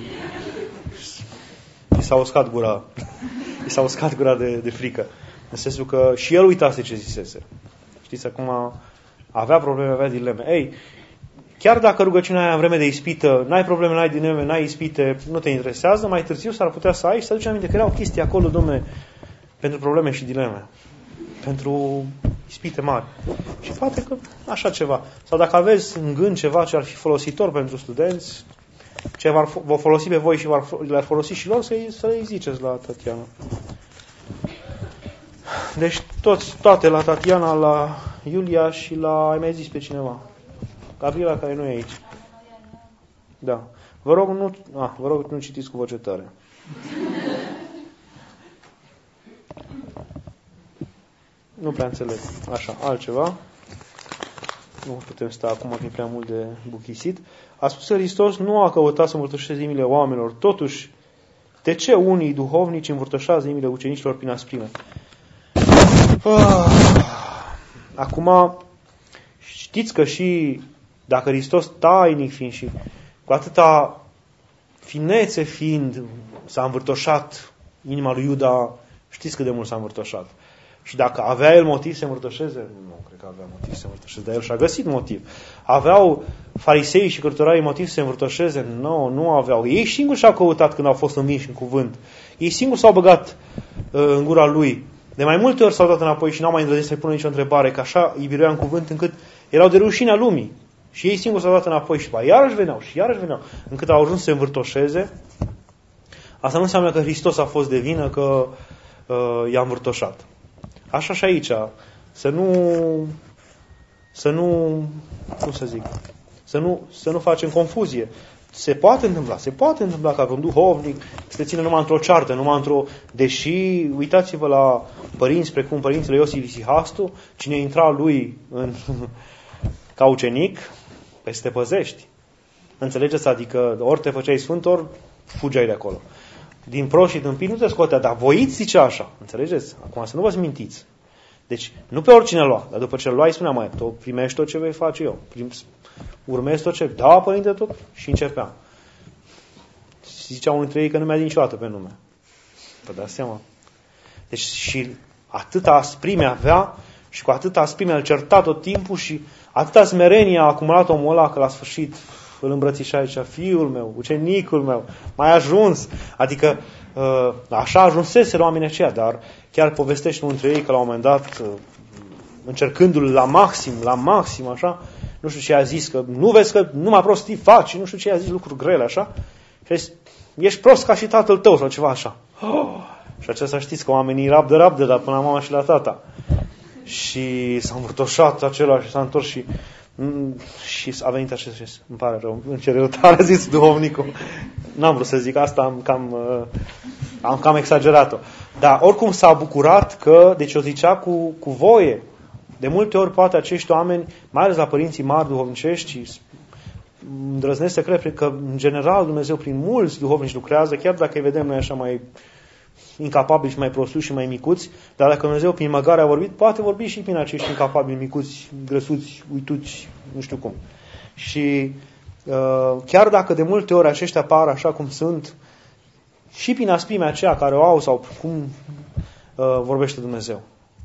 I s-a uscat gura. I s-a uscat gura de, de frică. În sensul că și el uitase ce zisese. Știți, acum avea probleme, avea dileme. Ei, chiar dacă rugăciunea aia în vreme de ispită, n-ai probleme, n-ai dileme, n-ai ispite, nu te interesează, mai târziu s-ar putea să ai și să aduci aminte că erau chestii acolo, Dom'le, pentru probleme și dileme. Pentru ispite mari. Și poate că așa ceva. Sau dacă aveți în gând ceva ce ar fi folositor pentru studenți, ce vă folosi pe voi și le-ar folosi și lor, să-i, să le ziceți la Tatiana. Deci toți, toate la Tatiana, la Iulia și la... Ai mai zis pe cineva? Gabriela, care nu e aici. Da. Vă rog, nu, ah, vă rog, nu citiți cu voce tare. Nu prea înțeleg. Așa, altceva. Nu putem sta acum, fi prea mult de buchisit. A spus că Hristos nu a căutat să învârtășească inimile oamenilor. Totuși, de ce unii duhovnici învârtășează inimile ucenicilor prin asprime? Acum, știți că și dacă Hristos tainic fiind și cu atâta finețe fiind s-a învârtoșat inima lui Iuda, știți cât de mult s-a învârtoșat. Și dacă avea el motiv să se învârtoșeze, nu cred că avea motiv să se învârtoșeze, dar el și-a găsit motiv. Aveau farisei și cărturarii motiv să se învârtoșeze? Nu, nu aveau. Ei singuri și-au căutat când au fost învinși în cuvânt. Ei singuri s-au băgat uh, în gura lui. De mai multe ori s-au dat înapoi și n-au mai îndrăznit să-i pună nicio întrebare, că așa îi biruia în cuvânt încât erau de rușinea lumii. Și ei singuri s-au dat înapoi și iarăși veneau și iarăși veneau, încât au ajuns să se învârtoșeze. Asta nu înseamnă că Hristos a fost de vină că uh, i-a învârtoșat. Așa și aici, să nu, să nu, cum să zic, să nu, să nu facem confuzie. Se poate întâmpla, se poate întâmpla ca un duhovnic să te țină numai într-o ceartă, numai într-o... Deși, uitați-vă la părinți precum părintele Iosif Isihastu, cine intra lui în, ca ucenic, păi să te păzești. Înțelegeți? Adică ori te făceai sfânt, ori fugeai de acolo. Din proști și din pini nu te scotea, dar voiți zicea așa. Înțelegeți? Acum să nu vă mintiți. Deci, nu pe oricine lua, dar după ce îl luai, spunea mai, tu primești tot ce vei face eu. Prim, urmezi tot ce... Da, părinte, tot. Și începeam. Zicea unul dintre ei că nu mi-a zis niciodată pe nume. Vă dați seama? Deci și atâta asprime avea și cu atâta asprime îl certa tot timpul și atâta smerenie a acumulat omul ăla că la sfârșit îl îmbrățișa aici, fiul meu, ucenicul meu, mai ajuns. Adică așa ajunsese la oamenii aceia, dar chiar povestește unul dintre ei că la un moment dat, încercându-l la maxim, la maxim, așa, nu știu ce a zis, că nu vezi că numai prostii faci, nu știu ce a zis, lucruri grele, așa, și a zis, ești prost ca și tatăl tău, sau ceva așa. Oh! Și aceasta știți că oamenii rabdă, rabdă, dar până la mama și la tata. Și s-a învârtoșat acela și s-a întors și și a venit așa și îmi pare rău, îmi cer iertare, a zis duhovnicul. N-am vrut să zic asta, am cam, am cam exagerat-o. Dar oricum s-a bucurat că, deci o zicea cu, cu voie. De multe ori poate acești oameni, mai ales la părinții mari duhovnicești, îndrăznesc să cred că în general Dumnezeu prin mulți duhovnici lucrează, chiar dacă îi vedem noi așa mai incapabili și mai prostuși și mai micuți, dar dacă Dumnezeu prin măgare a vorbit, poate vorbi și prin acești incapabili, micuți, grăsuți, uituți, nu știu cum. Și uh, chiar dacă de multe ori aceștia apar așa cum sunt, și prin asprimea aceea care o au sau cum uh, vorbește Dumnezeu.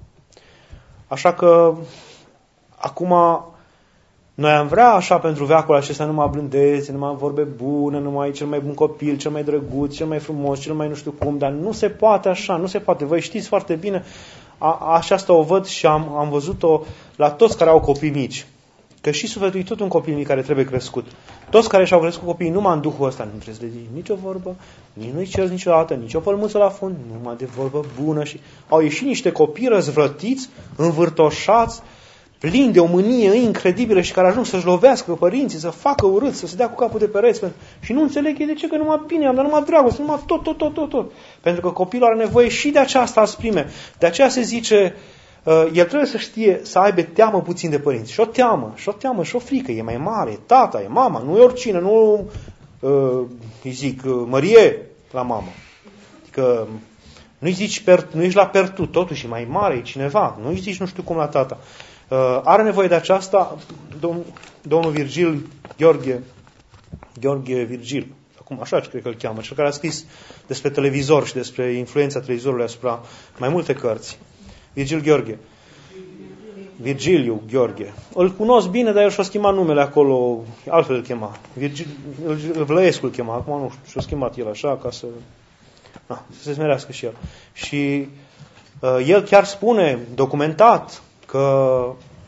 Așa că acum noi am vrea așa pentru veacul acesta numai blândețe, numai vorbe bune, numai cel mai bun copil, cel mai drăguț, cel mai frumos, cel mai nu știu cum, dar nu se poate așa, nu se poate. Voi știți foarte bine, a, așa asta o văd și am, am văzut-o la toți care au copii mici. că și sufletul e tot un copil mic care trebuie crescut. Toți care și-au crescut copiii numai în Duhul ăsta, nu trebuie să le zici nicio vorbă, nici nu-i cer niciodată, nici o pălmuță la fund, numai de vorbă bună. Și au ieșit niște copii răzvrătiți, învârtoșați, plini de o mânie incredibilă și care ajung să-și lovească părinții, să facă urât, să se dea cu capul de pereți. Și nu înțeleg ei de ce, că numai bine am, dar numai dragoste, numai tot, tot, tot, tot, tot. Pentru că copilul are nevoie și de aceasta asprime. De aceea se zice, uh, el trebuie să știe, să aibă teamă puțin de părinți. Și o teamă, și o teamă, și o frică. E mai mare, e tata, e mama, nu e oricine, nu uh, îi zic uh, Mărie la mamă. Adică nu-i zici, per, nu ești la pertu, totuși e mai mare, e cineva, nu-i zici nu știu cum la tata. Uh, are nevoie de aceasta domn, domnul Virgil Gheorghe, Gheorghe Virgil, acum așa cred că îl cheamă, cel care a scris despre televizor și despre influența televizorului asupra mai multe cărți. Virgil Gheorghe. Virgiliu Gheorghe. Îl cunosc bine, dar el și-a schimbat numele acolo, altfel îl chema. Virgil, Vlăescu îl chema, acum nu știu, și-a schimbat el așa ca să, na, să se smerească și el. Și uh, el chiar spune, documentat, că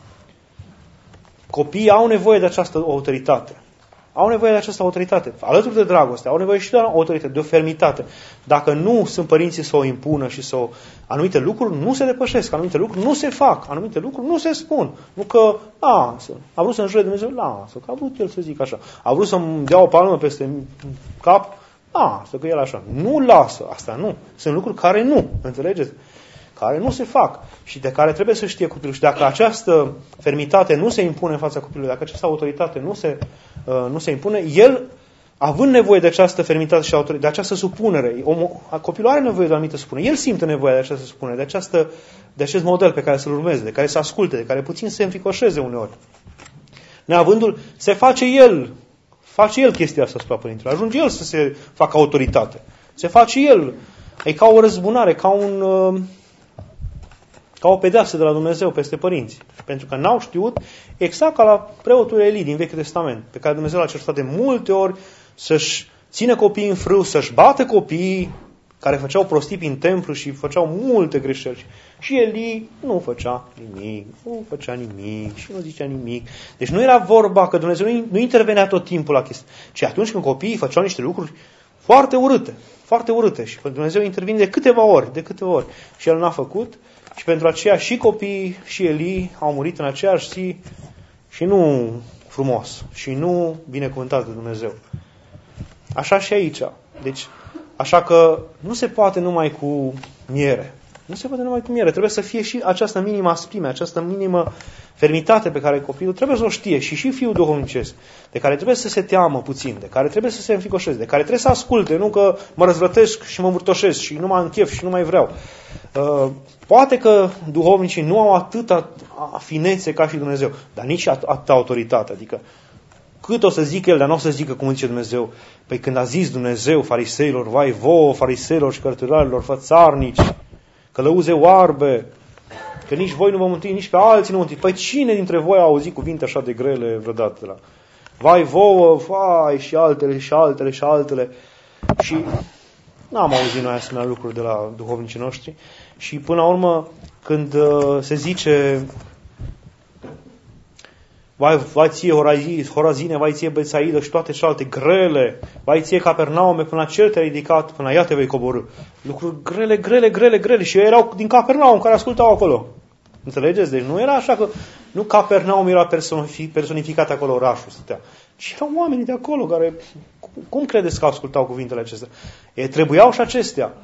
copiii au nevoie de această autoritate. Au nevoie de această autoritate. Alături de dragoste, au nevoie și de o autoritate, de o fermitate. Dacă nu sunt părinții să o impună și să o... Anumite lucruri nu se depășesc, anumite lucruri nu se fac, anumite lucruri nu se spun. Nu că, a, a vrut să înjure Dumnezeu, lasă, că a vrut el să zic așa. A vrut să-mi dea o palmă peste cap, a, să că el așa. Nu lasă, asta nu. Sunt lucruri care nu, înțelegeți? Care nu se fac și de care trebuie să știe copilul. Și dacă această fermitate nu se impune în fața copilului, dacă această autoritate nu se, uh, nu se impune, el, având nevoie de această fermitate și autoritate, de această supunere, omul, copilul are nevoie de o anumită supunere, el simte nevoia de această supunere, de, această, de acest model pe care să-l urmeze, de care să asculte, de care puțin se înfricoșeze uneori. Neavându-l, se face el, face el chestia asta asupra părintelui, ajunge el să se facă autoritate. Se face el, e ca o răzbunare, ca un... Uh, ca o pedeapsă de la Dumnezeu peste părinți. Pentru că n-au știut, exact ca la preotul Eli din Vechiul Testament, pe care Dumnezeu l-a certat de multe ori să-și ține copiii în frâu, să-și bată copiii care făceau prostii prin templu și făceau multe greșeli. Și Eli nu făcea nimic, nu făcea nimic și nu zicea nimic. Deci nu era vorba că Dumnezeu nu intervenea tot timpul la chestii, ci atunci când copiii făceau niște lucruri foarte urâte, foarte urâte și Dumnezeu intervine de câteva ori, de câteva ori. Și El n-a făcut. Și pentru aceea și copiii și Eli au murit în aceeași zi și nu frumos și nu binecuvântat de Dumnezeu. Așa și aici. Deci, așa că nu se poate numai cu miere. Nu se poate numai cu miere. Trebuie să fie și această minimă asprime, această minimă fermitate pe care copilul trebuie să o știe și și fiul duhovnicesc, de care trebuie să se teamă puțin, de care trebuie să se înfricoșeze, de care trebuie să asculte, nu că mă răzvrătesc și mă învârtoșesc și nu mai am chef și nu mai vreau. Uh, poate că duhovnicii nu au atâta finețe ca și Dumnezeu, dar nici at- atâta autoritate. Adică cât o să zică el, dar nu o să zică cum zice Dumnezeu. Păi când a zis Dumnezeu fariseilor, vai vouă, fariseilor și cărturarilor, fățarnici, călăuze oarbe, că nici voi nu vă mântui, nici pe alții nu mântui. Păi cine dintre voi a auzit cuvinte așa de grele vreodată de la vai vouă, vai și altele și altele și altele. Și n-am auzit noi asemenea lucruri de la duhovnicii noștri. Și până la urmă, când uh, se zice vai, vai ție Horazine, vai ție Betsaida și toate celelalte grele, vai ție Capernaume, până la cel te-ai ridicat, până la ea te vei coborî. Lucruri grele, grele, grele, grele. Și erau din Capernaum care ascultau acolo. Înțelegeți? Deci nu era așa că nu Capernaum era personificat acolo orașul, stătea. Ci erau oamenii de acolo care, cum credeți că ascultau cuvintele acestea? E, trebuiau și acestea.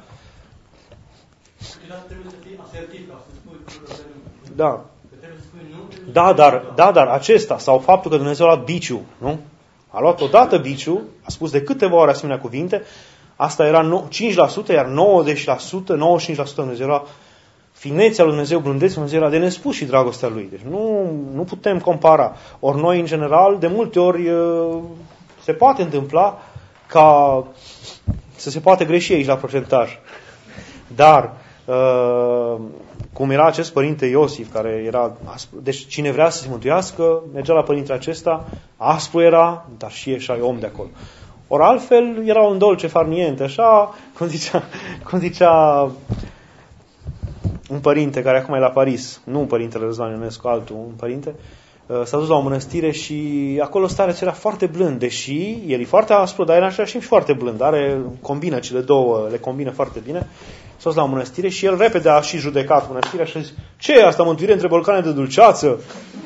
Da. Da, dar, da, dar acesta, sau faptul că Dumnezeu a luat biciu, nu? A luat odată biciu, a spus de câteva ori asemenea cuvinte, asta era cinci la sută, iar nouăzeci la sută, nouăzeci și cinci la sută Dumnezeu era finețea lui Dumnezeu, blândețea lui Dumnezeu era de nespus și dragostea lui. Deci nu, nu putem compara. Ori noi, în general, de multe ori se poate întâmpla ca să se poate greși aici la procentaj. Dar cum era acest părinte Iosif, care era aspru. Deci cine vrea să se mântuiască, mergea la părintele acesta, aspru era, dar și ieșea om de acolo. Ori altfel era un dolce far niente, așa, cum zicea, cum zicea un părinte care acum e la Paris, nu un părintele Răzvan Ionescu, altul, un părinte, s-a dus la o mănăstire și acolo starețul era foarte blând, deși el e foarte aspru, dar era în același timp și foarte blând. Are, combină cele două, le combină foarte bine. S-a dus la o mănăstire și el repede a și judecat mănăstirea și a zis: ce e asta, mântuire între bolcane de dulceață?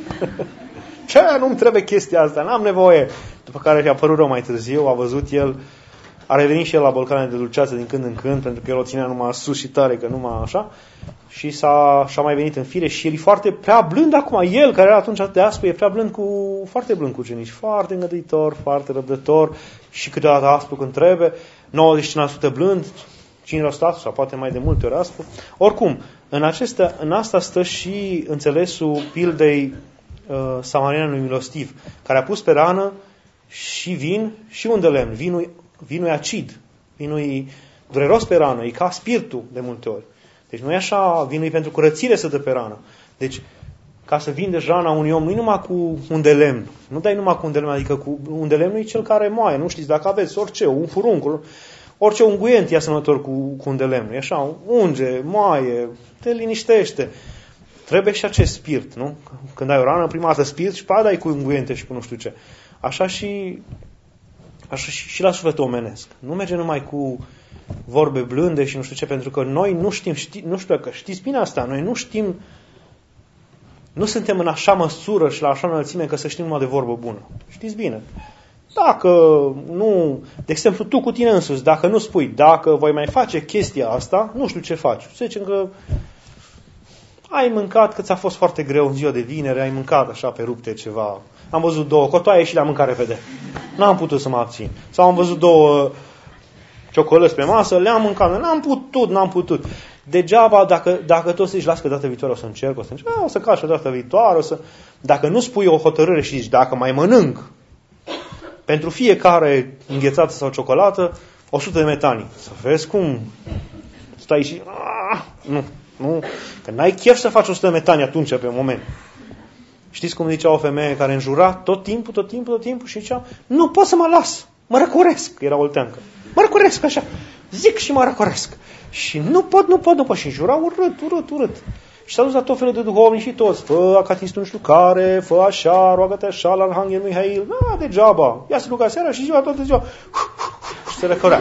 Ce? Nu-mi trebuie chestia asta, n-am nevoie. După care i-a părut rău mai târziu, a văzut el, a revenit și el la bolcane de dulceață din când în când, pentru că el o ținea numai sus și tare, că numai așa. Și s-a, și-a mai venit în fire și el e foarte prea blând acum. El, care era atunci atât de aspru, e prea blând cu, foarte blând cu ucenici, foarte îngăduitor, foarte răbdător și câteodată aspru când trebuie, nouăzeci și cinci la sută blând, cinci la sută sau poate mai de multe ori aspru. Oricum, în, acestea, în asta stă și înțelesul pildei uh, samarineanului milostiv, care a pus pe rană și vin și un de lemn. Vinul, vinul e acid, vinul e dureros pe rană, e ca spiritul de multe ori. Deci nu e așa, vinul e pentru curățire să dă pe rană. Deci, ca să vindești rana unui om, nu e numai cu un de lemn. Nu dai numai cu un de lemn, adică cu un de lemn e cel care moaie. Nu știți, dacă aveți orice, un furuncul, orice unguent e asemănător cu, cu un de lemn. E așa, unge, moaie, te liniștește. Trebuie și acest spirit, nu? Când ai o rană, prima dată spirit și pe aia dai cu unguente și cu nu știu ce. Așa și, așa și, și la sufletul omenesc. Nu merge numai cu vorbe blânde și nu știu ce, pentru că noi nu știm, ști, nu știu că știți bine asta, noi nu știm, nu suntem în așa măsură și la așa înălțime că să știm numai de vorbă bună. Știți bine. Dacă nu, de exemplu, tu cu tine însuți, dacă nu spui, dacă voi mai face chestia asta, nu știu ce faci. Să zicem că ai mâncat, că ți-a fost foarte greu în ziua de vinere, ai mâncat așa pe rupte ceva. Am văzut două cotoaie și le-am mâncat repede. N-am putut să mă abțin. Sau am văzut două ciocolăți pe masă, le-am mâncat, n-am putut, n-am putut. Degeaba, dacă, dacă tot zici, las că data viitoare o să încerc, o să încerc, a, o să cași o data viitoare, o să... Dacă nu spui o hotărâre și zici, dacă mai mănânc, pentru fiecare înghețată sau ciocolată, o sută de metanii. Să vezi cum stai și... A, nu, nu, că n-ai chef să faci o sută de metanii atunci, pe moment. Știți cum zicea o femeie care înjura tot timpul, tot timpul, tot timpul și zicea, nu pot să mă las, mă răcoresc, era olteancă. Mă răcoresc așa, zic și mă răcoresc. Și nu pot, nu pot, nu pot. Și înjura urât, urât, urât. Și s-a dus la tot felul de duhovnici și toți. Fă acatistul nu știu care, fă așa, roagă-te așa la Arhanghel Mihail. Da, degeaba. Ia să ruga seara și ziua, toată ziua. Și se răcorea.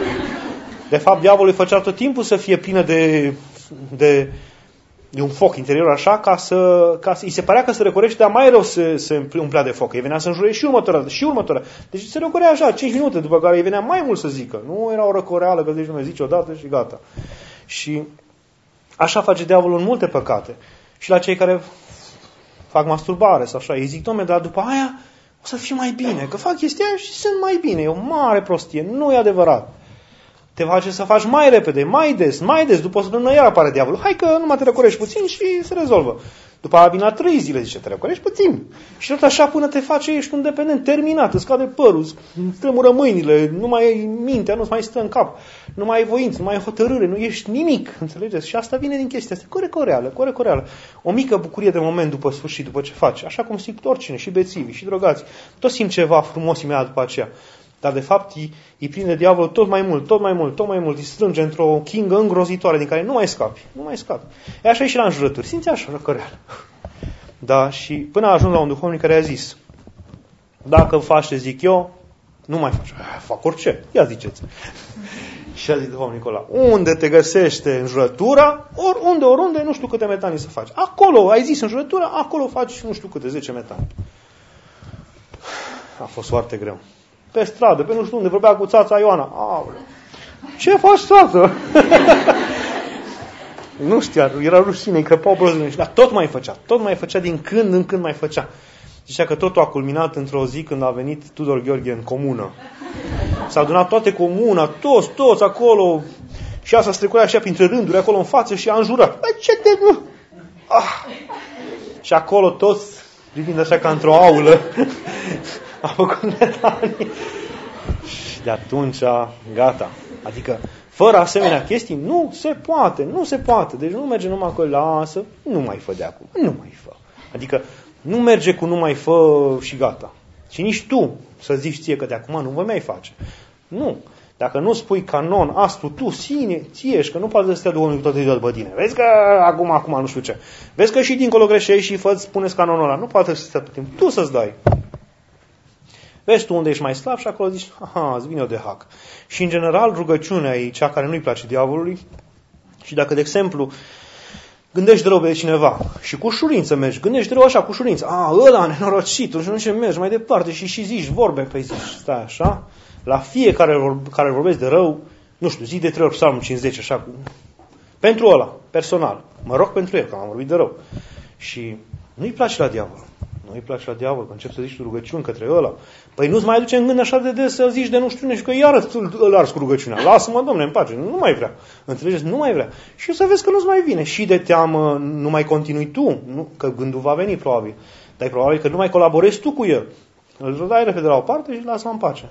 De fapt, diavolul îi făcea tot timpul să fie plină de, de, de un foc interior așa, ca să, ca să îi se părea că se răcorește, dar mai rău se, se umplea de foc. Îi venea să înjure și următoarea, și următoarea. Deci se răcorea așa, cinci minute, după care îi venea mai mult să zică. Nu era o răcoreală, că deci nu mai zice odată și gata. Și așa face diavolul în multe păcate. Și la cei care fac masturbare sau așa, ei zic, dom'le, dar după aia o să fie mai bine, că fac chestia aia și sunt mai bine. E o mare prostie, nu e adevărat. Te face să faci mai repede, mai des, mai des, după o săptămână iar apare diavolul. Hai că numai te răcorești puțin și se rezolvă. După aia vine la trei zile, zice, te răcorești puțin. Și tot așa până te faci, ești un dependent, terminat, îți cade părul, îți tremură mâinile, nu mai ai mintea, nu-ți mai stă în cap, nu mai ai voință, nu mai ai hotărâre, nu ești nimic, înțelegeți? Și asta vine din chestia asta, corecoreală, corecoreală. O mică bucurie de moment după sfârșit, după ce faci, așa cum simt oricine, și bețivii, și drogați, toți simt ceva frumos imediat după aceea. Dar de fapt îi, îi prinde diavolul tot mai mult, tot mai mult, tot mai mult, îi strânge într-o chingă îngrozitoare din care nu mai scapi, nu mai scapi. E așa și la înjurături, simți așa răcăreală. Da, și până a ajuns la un duhovnic care a zis, dacă faci ce zic eu, nu mai faci. Fac orice, ia ziceți. Și a zis duhovnicul ăla, unde te găsește înjurătura, oriunde, oriunde, nu știu câte metanii să faci. Acolo, ai zis înjurătura, acolo faci nu știu câte, zece metani. A fost foarte greu. Pe stradă, pe nu știu unde, vorbea cu țața Ioana. Aoleu, ce faci, țață? Nu știa, era rușine, îi crăpau brozile. Dar tot mai făcea, tot mai făcea, din când în când mai făcea. Zicea că totul a culminat într-o zi când a venit Tudor Gheorghe în comună. S-a adunat toate comuna, toți, toți acolo. Și asta strecurea așa printre rânduri, acolo în față și a înjurat. Băi, ce te... Ah! Și acolo toți, privind așa ca într-o aulă, a făcut metanii. Și de atunci, gata. Adică, fără asemenea chestii, nu se poate, nu se poate. Deci nu merge numai că lasă, nu mai fă de acum, nu mai fă. Adică, nu merge cu nu mai fă și gata. Și nici tu să zici ție că de acum nu vă mai face. Nu. Dacă nu spui canon aspru, tu, sine, ție, și că nu poate să stea duhovnic toată ziua după tine. Vezi că acum, acum, nu știu ce. Vezi că și dincolo greșești și fă spuneți canonul ăla. Nu poate să stea tot timpul. Tu să-ți dai. Vezi tu unde ești mai slab și acolo zici, aha, îți vine eu de hac. Și în general rugăciunea e cea care nu-i place diavolului. Și dacă, de exemplu, gândești de rău pe cineva și cu ușurință mergi, gândești de rău așa, cu ușurință, a, ăla nenorocit, și nu ce mergi mai departe și și zici vorbe, pe zici, stai așa, la fiecare care vorbesc de rău, nu știu, zi de trei ori Psalmul cincizeci, așa, cu... pentru ăla, personal, mă rog pentru el, că am vorbit de rău. Și nu-i place la diavol. Nu-i place la diavol, că începi să zici tu rugăciuni către ăla. Păi nu-ți mai aduce în gând așa de des să zici de nu știu, și că iară îl ars cu rugăciunea. Lasă-mă, Dom'le, în pace, nu mai vrea. Înțelegeți? Nu mai vrea. Și o să vezi că nu-ți mai vine. Și de teamă nu mai continui tu, nu? Că gândul va veni probabil. Dar e probabil că nu mai colaborezi tu cu el. Îl dai repede la o parte și lasă-mă în pace.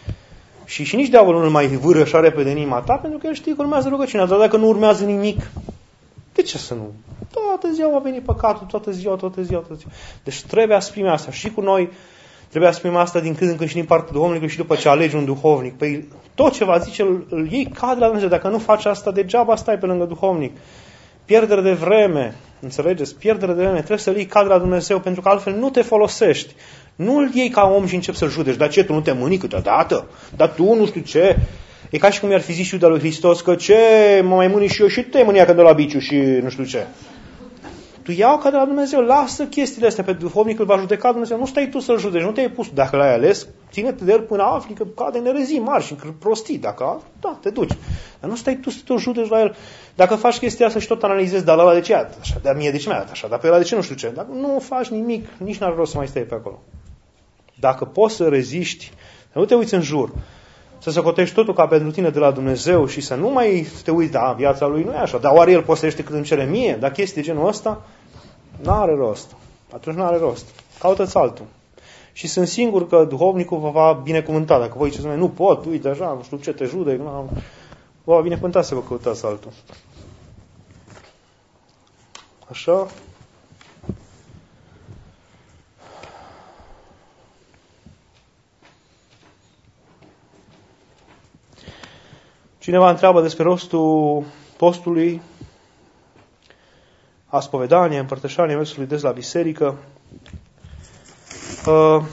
Și, și nici diavolul nu mai vâră așa repede în inima ta, pentru că el știe că urmează rugăciunea. Dar dacă nu urmează nimic, de ce să nu? Toată ziua va veni păcatul, toată ziua, toată ziua, toată ziua. Deci trebuie asprime asta. Și cu noi trebuie asprime asta din când în când și din partea duhovnicului și după ce alegi un duhovnic. Păi tot ce va zice, îl, îl iei cad la Dumnezeu. Dacă nu faci asta, degeaba stai pe lângă duhovnic. Pierdere de vreme, înțelegeți? Pierdere de vreme. Trebuie să-l iei cad la Dumnezeu, pentru că altfel nu te folosești. Nu îl iei ca om și începi să-l judeci. Dar ce, tu nu te mâni câteodată? Dar tu nu știu ce? E ca și cum i-ar fi zis Iuda lui Hristos că ce, mă mai mâni și eu și tu te mânia că de la biciu și nu știu ce. Tu iau ca de la Dumnezeu, lasă chestiile astea pe duhovnic, îl va judeca Dumnezeu. Nu stai tu să-l judeci, nu te-ai pus. Dacă l-ai ales, ține-te de el până afli că cade în erezii mari și prostii. Dacă, da, te duci. Dar nu stai tu să te judeci la el. Dacă faci chestia asta și tot analizezi, dar la ăla de ce a dat așa, dar mie de ce mi-a dat așa, dar pe ăla de ce nu știu ce. Dacă nu faci nimic, nici n-ar rost să mai stai pe acolo. Dacă poți să reziști, să nu te uiți în jur, să socotești totul ca pentru tine de la Dumnezeu și să nu mai te uiți, da, viața lui nu e așa, dar oare el postește cât îmi cere mie? Dar chestii de genul ăsta, n-are rost. Atunci n-are rost. Caută-ți altul. Și sunt singur că duhovnicul vă va binecuvânta. Dacă voi ziceți, nu pot, uite așa, nu știu ce, te judec, nu, vă va binecuvânta să vă căutați altul. Așa. Cineva întreabă despre rostul postului, a spovedanie, împărtășanie, mersului des la biserică. Uh,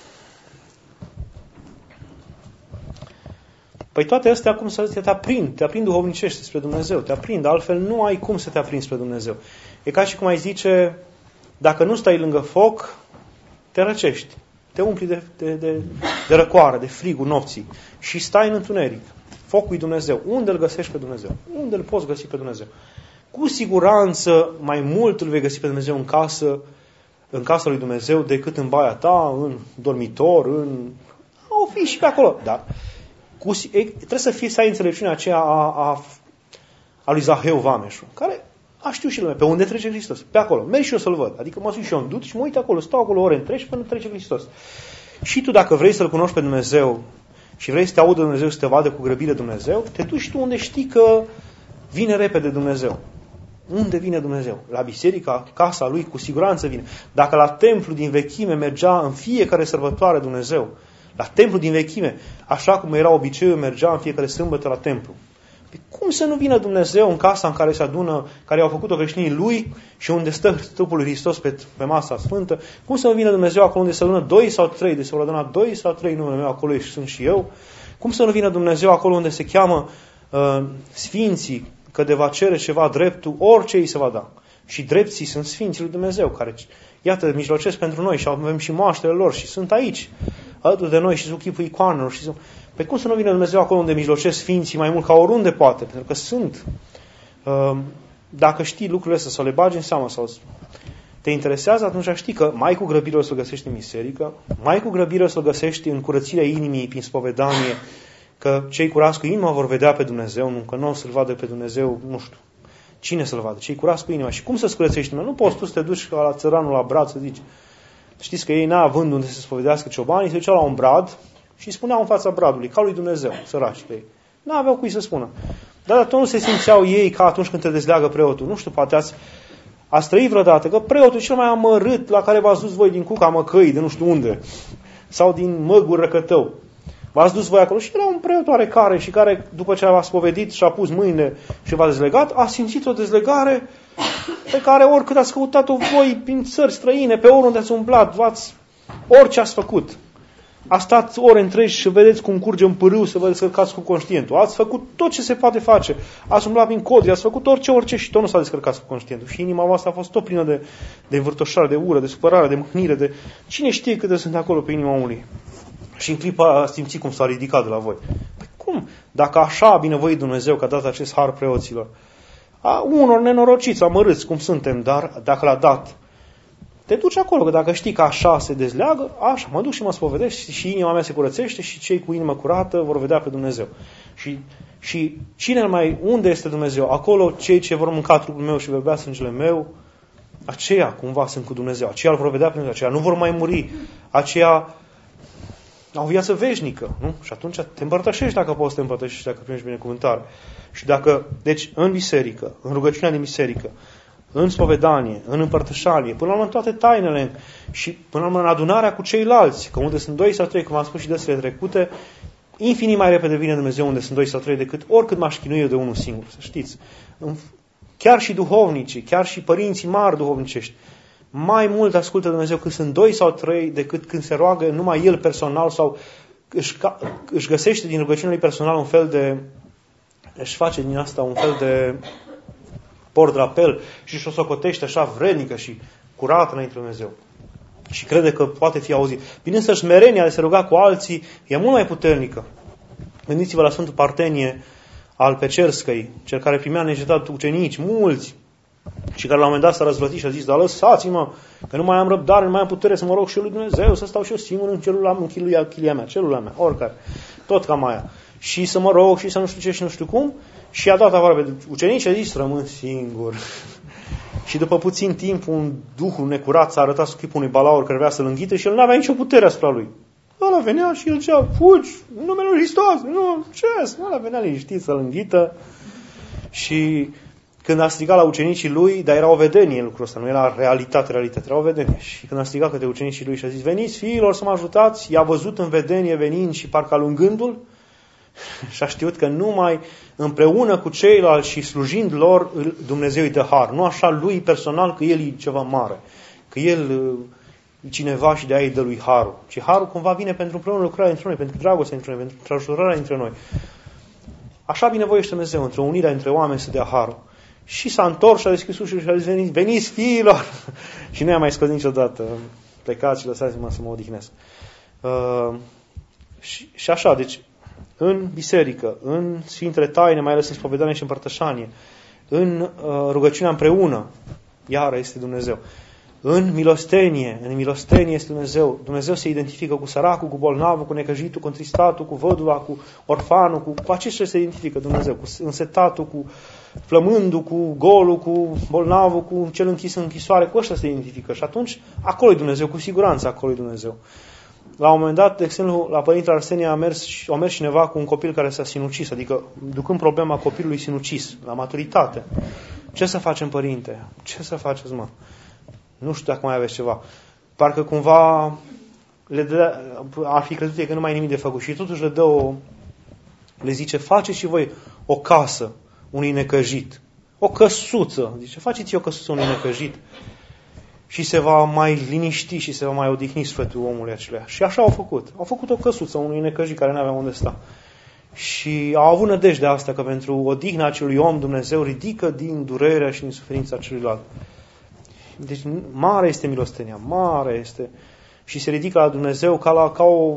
păi toate astea cum să te aprind, te aprind duhovnicește spre Dumnezeu, te aprind, altfel nu ai cum să te aprinzi spre Dumnezeu. E ca și cum ai zice, dacă nu stai lângă foc, te răcești, te umpli de, de, de, de răcoară, de frigul nopții și stai în întuneric. Focul Dumnezeu. Unde îl găsești pe Dumnezeu? Unde îl poți găsi pe Dumnezeu? Cu siguranță mai mult îl vei găsi pe Dumnezeu în casă, în casa lui Dumnezeu, decât în baia ta, în dormitor, în... O fi și pe acolo. Dar cu... trebuie să fie, să ai înțelepciunea aceea a, a, a lui Zaheu Vameșul, care a știut și lumea, pe unde trece Hristos. Pe acolo. Merg și eu să-l văd. Adică mă sunt și eu în duc și mă uit acolo, stau acolo ore întregi până trece Hristos. Și tu, dacă vrei să-L cunoști pe Dumnezeu și vrei să te audă Dumnezeu, să te vadă cu grăbire Dumnezeu, te duci tu unde știi că vine repede Dumnezeu. Unde vine Dumnezeu? La biserica, casa lui, cu siguranță vine. Dacă la templu din vechime mergea în fiecare sărbătoare Dumnezeu, la templu din vechime, așa cum era obiceiul, mergea în fiecare sâmbătă la templu. Cum să nu vină Dumnezeu în casa în care se adună, care au făcut-o creștinii lui și unde stă trupul lui Hristos pe, pe masa sfântă? Cum să nu vină Dumnezeu acolo unde se adună doi sau trei, de se vor aduna doi sau trei numele meu, acolo și sunt și eu? Cum să nu vină Dumnezeu acolo unde se cheamă uh, sfinții, că de va cere ceva dreptul, orice îi se va da. Și drepții sunt sfinții lui Dumnezeu, care, iată, mijlocesc pentru noi și avem și moaștele lor și sunt aici, alături de noi și sub chipul icoanelor. Și sub... Pe cum să nu vină Dumnezeu acolo unde mijlocesc sfinții mai mult ca oriunde poate? Pentru că sunt. Dacă știi lucrurile astea, să le bagi în seamă sau te interesează, atunci știi că mai cu grăbire o să-L găsești în biserică, mai cu grăbire o să-L găsești în curățirea inimii prin spovedanie, că cei curați cu inima vor vedea pe Dumnezeu, nu că nu o să-L vadă pe Dumnezeu, nu știu. Cine să-L vadă? Cei curați cu inima. Și cum să-ți curățești inima? Nu poți tu să te duci ca la țăranul la brad să zici. Știți că ei, n-având unde să se spovedească ciobanii, se duceau la un brad și spuneau în fața bradului, ca lui Dumnezeu, săraci pe ei. N-aveau cui să spună. Dar atunci nu se simțeau ei ca atunci când te dezleagă preotul. Nu știu, poate ați, ați trăit vreodată că preotul cel mai amărât la care v-ați dus voi din Cuca Măcăii, de nu știu unde, sau din Măgul Răcătău, V-ați dus voi acolo și era un preot oarecare și care, după ce v-a spovedit și a pus mâinile și v-a dezlegat, a simțit o dezlegare pe care oricât ați căutat-o voi prin țări străine, pe oriunde ați umblat, v-ați, orice ați făcut. A stat ore întregi și vedeți cum curge un pârâu să vă descărcați cu conștientul. Ați făcut tot ce se poate face. Ați umblat prin codri, ați făcut orice, orice și tot nu s-a descărcat cu conștientul. Și inima voastră a fost tot plină de, de învârtoșare, de ură, de supărare, de mâhnire, de cine știe câte sunt acolo pe inima omului. Și în clipa a simțit cum s-a ridicat de la voi. Păi cum? Dacă așa a binevoit Dumnezeu că a dat acest har preoților, a unor nenorociți, amărâți cum suntem, dar dacă l-a dat, te duci acolo, că dacă știi că așa se dezleagă, așa, mă duc și mă spovedesc și inima mea se curățește și cei cu inimă curată vor vedea pe Dumnezeu. Și, și cine mai, unde este Dumnezeu? Acolo cei ce vor mânca trupul meu și vor bea sângele meu, aceia cumva sunt cu Dumnezeu, aceia îl vor vedea pe Dumnezeu, aceia nu vor mai muri, aceia au viață veșnică, nu? Și atunci te împărtășești dacă poți să te împărtășești, dacă primești binecuvântare. Și dacă, deci, în biserică, în rugăciunea din biserică, în spovedanie, în împărtășanie, până la urmă în toate tainele și până la urmă în adunarea cu ceilalți, că unde sunt doi sau trei, cum am spus și dăsile trecute, infinit mai repede vine Dumnezeu unde sunt doi sau trei decât oricât m-aș chinui eu de unul singur, să știți. Chiar și duhovnicii, chiar și părinții mari duhovnicești, mai mult ascultă Dumnezeu când sunt doi sau trei decât când se roagă numai el personal sau își, își găsește din rugăciunea lui personal un fel de, își face din asta un fel de pordrapel și își o socotește așa vrednică și curată înainte de Dumnezeu. Și crede că poate fi auzit. Bine, însă smerenia de se ruga cu alții e mult mai puternică. Gândiți-vă la Sfântul Partenie al Pecerscăi, cel care primea neîncetat ucenici, mulți, și care la un moment dat s-a răzvătit și a zis, dar lăsați-mă, că nu mai am răbdare, nu mai am putere să mă rog și eu lui Dumnezeu, să stau și eu singur în celula, în chiluia, chilia mea, celula mea, oricare, tot cam aia. Și să mă rog și să nu știu ce și nu știu cum. Și a dat afară pe ucenici și a zis, rămân singur. Și după puțin timp, un duh necurat s-a arătat sub chipul unui balaur care vrea să-l înghite și el nu avea nicio putere asupra lui. Ăla venea și el zicea, fugi, în numele lui Hristos, nu, ce? Ăla venea liniștit să-l înghită. Și când a strigat la ucenicii lui, dar era o vedenie lucrul ăsta, nu era realitate, realitate, era o vedenie. Și când a strigat către ucenicii lui și a zis, veniți fiilor să mă ajutați, i-a văzut în vedenie venind și parcă alungându-l, și a știut că numai împreună cu ceilalți și slujind lor, Dumnezeu îi dă har. Nu așa lui personal că el e ceva mare, că el e cineva și de aia îi dă lui harul. Ci harul cumva vine pentru împreună lucrarea dintre noi, pentru dragostea dintre noi, pentru ajutorarea dintre noi. Așa binevoiește Dumnezeu, într-o unire între oameni să dea harul. Și s-a întors și a deschis ușul și a zis, veniți, veniți fiilor! Și nu i-a mai scos niciodată. Plecați și lăsați-mă să mă odihnesc. Uh, și, și așa, deci, în biserică, în Sfintele Taine, mai ales în spovedanie și împărtășanie, în uh, rugăciunea împreună, iară este Dumnezeu. În milostenie, în milostenie este Dumnezeu. Dumnezeu se identifică cu săracul, cu bolnavul, cu necăjitul, cu întristatul, cu văduva, cu orfanul, cu, cu aceștia se identifică Dumnezeu, cu însetatul, cu flămândul, cu golul, cu bolnavul, cu cel închis în închisoare, cu ăștia se identifică. Și atunci, acolo e Dumnezeu, cu siguranță acolo e Dumnezeu. La un moment dat, de exemplu, la Părintele Arsenie a mers, a mers cineva cu un copil care s-a sinucis, adică ducând problema copilului sinucis, la maturitate. Ce să facem, părinte? Ce să faceți, mă? Nu știu dacă mai aveți ceva. Parcă cumva le dă, ar fi crezut că nu mai e nimic de făcut. Și totuși le dă o, le zice, faceți și voi o casă unui necăjit. O căsuță. Zice, faceți o căsuță unui necăjit. Și se va mai liniști și se va mai odihni sfătul omului acelea. Și așa au făcut. Au făcut o căsuță unui necăjit care nu avea unde sta. Și au avut nădejdea asta că pentru odihna acelui om Dumnezeu ridică din durerea și din suferința celuilalt. Deci mare este milostenia, mare este. Și se ridică la Dumnezeu ca, la, ca, o,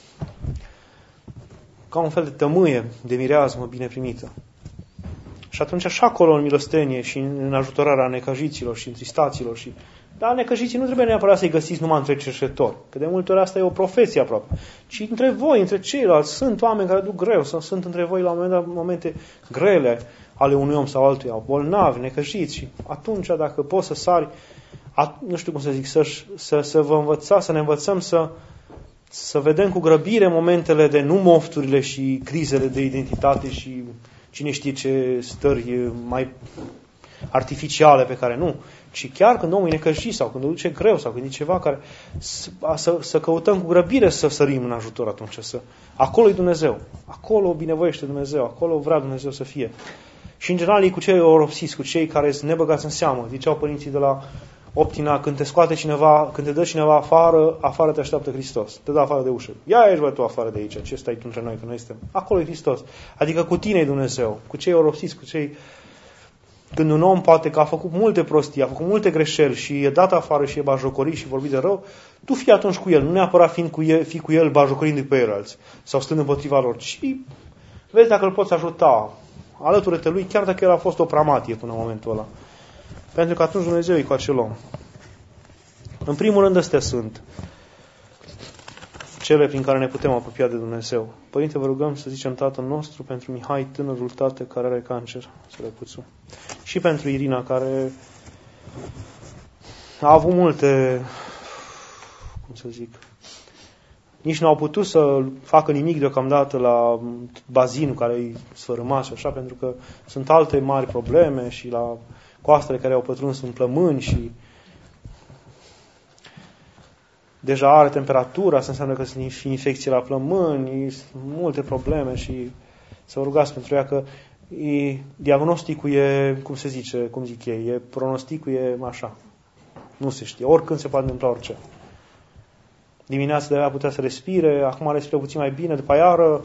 ca un fel de tămâie de mireazmă bine primită. Și atunci așa acolo în milostenie și în ajutorarea necăjiților și întristaților. Și... Dar necăjiții nu trebuie neapărat să-i găsiți numai între cerșetori, că de multe ori asta e o profeție aproape. Ci între voi, între ceilalți, sunt oameni care duc greu, sau sunt între voi la momente, momente grele ale unui om sau altuia, bolnavi, necăjiți. Și atunci, dacă poți să sari, at, nu știu cum să zic, să, să, să vă învăța, să ne învățăm să, să vedem cu grăbire momentele de nu mofturile și crizele de identitate și cine știe ce stări mai artificiale pe care nu, ci chiar când omul e necăjit sau când o duce greu sau când e ceva care să, să, să căutăm cu grăbire să sărim în ajutor atunci. Să, acolo e Dumnezeu. Acolo binevoiește Dumnezeu. Acolo vrea Dumnezeu să fie. Și în general e cu cei oropsiți, cu cei care sunt nebăgați în seamă. Ziceau părinții de la Optina, când te scoate cineva, când te dă cineva afară, afară te așteaptă Hristos. Te dă afară de ușă. Ia ești bă tu afară de aici. Ce stai tu între noi, că noi suntem? Acolo e Hristos. Adică cu tine e Dumnezeu. Cu cei oropsiți, cu cei... Când un om poate că a făcut multe prostii, a făcut multe greșeli și e dat afară și e bajocorit și vorbit de rău, tu fii atunci cu el. Nu neapărat fiind cu el, fii cu el bajocorind pe ceilalți sau stând împotriva lor, ci vezi dacă îl poți ajuta. Alătură-te lui, chiar dacă el a fost o pramatie până în momentul ăla. Pentru că atunci Dumnezeu e cu acel om. În primul rând, astea sunt cele prin care ne putem apropia de Dumnezeu. Părinte, vă rugăm să zicem Tatăl nostru pentru Mihai, tânărul tată care are cancer, sărăcuțul. Și pentru Irina, care a avut multe, cum să zic, nici nu au putut să facă nimic deocamdată la bazinul care e sfărâmat și așa, pentru că sunt alte mari probleme și la coastele care au pătruns în plămâni și deja are temperatura, asta înseamnă că sunt infecții la plămâni, sunt multe probleme și să vă rugați pentru ea că e, diagnosticul e, cum se zice, cum zic ei, e, pronosticul e așa. Nu se știe. Oricând se poate întâmpla orice. Dimineața de-aia putea să respire, acum respiră puțin mai bine, după iară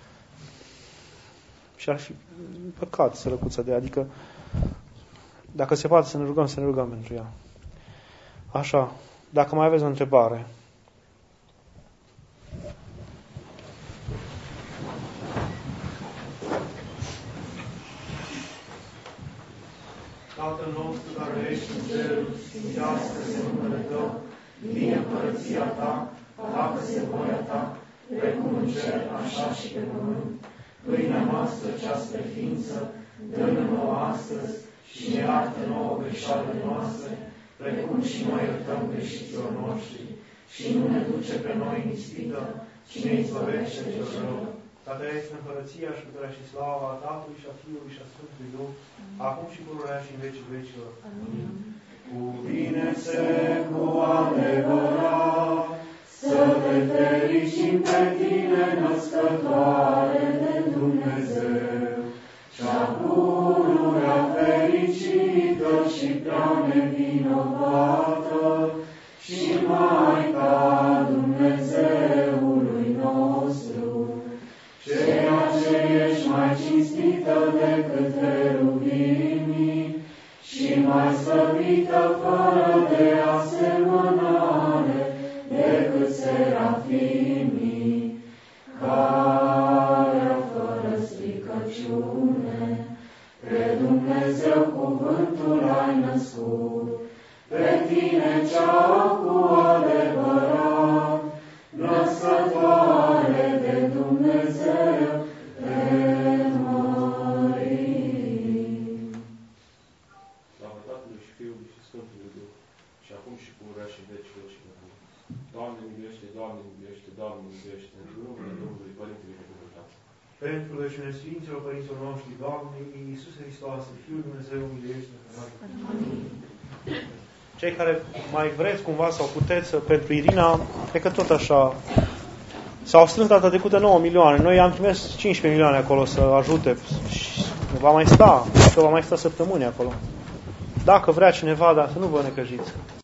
și ar fi păcat sărăcuța de ea. Adică dacă se poate să ne rugăm, să ne rugăm pentru ea. Așa. Dacă mai aveți o întrebare. Tatăl nostru care ești în cerul, sfințească-se numele Tău, vie împărăția Ta, facă-se voia Ta, precum în cer, așa și pe pământ. Pâinea noastră cea spre ființă, dă-ne nouă astăzi și ne iartă nouă greșalele noastre, precum și noi iertăm greșiților noștri, și nu ne duce pe noi în ispită, ci ne izbăvește de rău. Tată este împărăția și puterea și slava a Tatălui și a Fiului și a Sfântului Duh, acum și pururea și în vecii vecilor. Amin. Cuvine-se cu adevărat, să te fericim pe tine, născătoare de Dumnezeu, cea pururea fericită și prea nevinovată, și Maica Dumnezeului nostru, ceea ce ești mai cinstită decât cherubimii și mai slăvită fără de asemănare decât serafimii, care fără stricăciune pe Dumnezeu cuvântul ai născut, pe tine cea cu adevărat, născătoare de Dumnezeu, te mărim. Slavă Tatălui și Fiului și Sfântului Duh, și acum și pururea și în vecii vecilor. Doamne miluiește, Doamne miluiește, Doamne miluiește, în numele Domnului Părintele Binecuvântat. Pentru rugăciunea Sfinților Părinților noștri, Doamne, Iisuse Hristoase, Fiul Dumnezeu, miluiește. Amin. Cei care mai vreți cumva sau puteți, pentru Irina, cred că tot așa, s-au strâns data trecută nouă milioane. Noi am trimis cincisprezece milioane acolo să ajute. Și va mai sta, că va mai sta săptămâni acolo. Dacă vrea cineva, dar să nu vă necăjiți.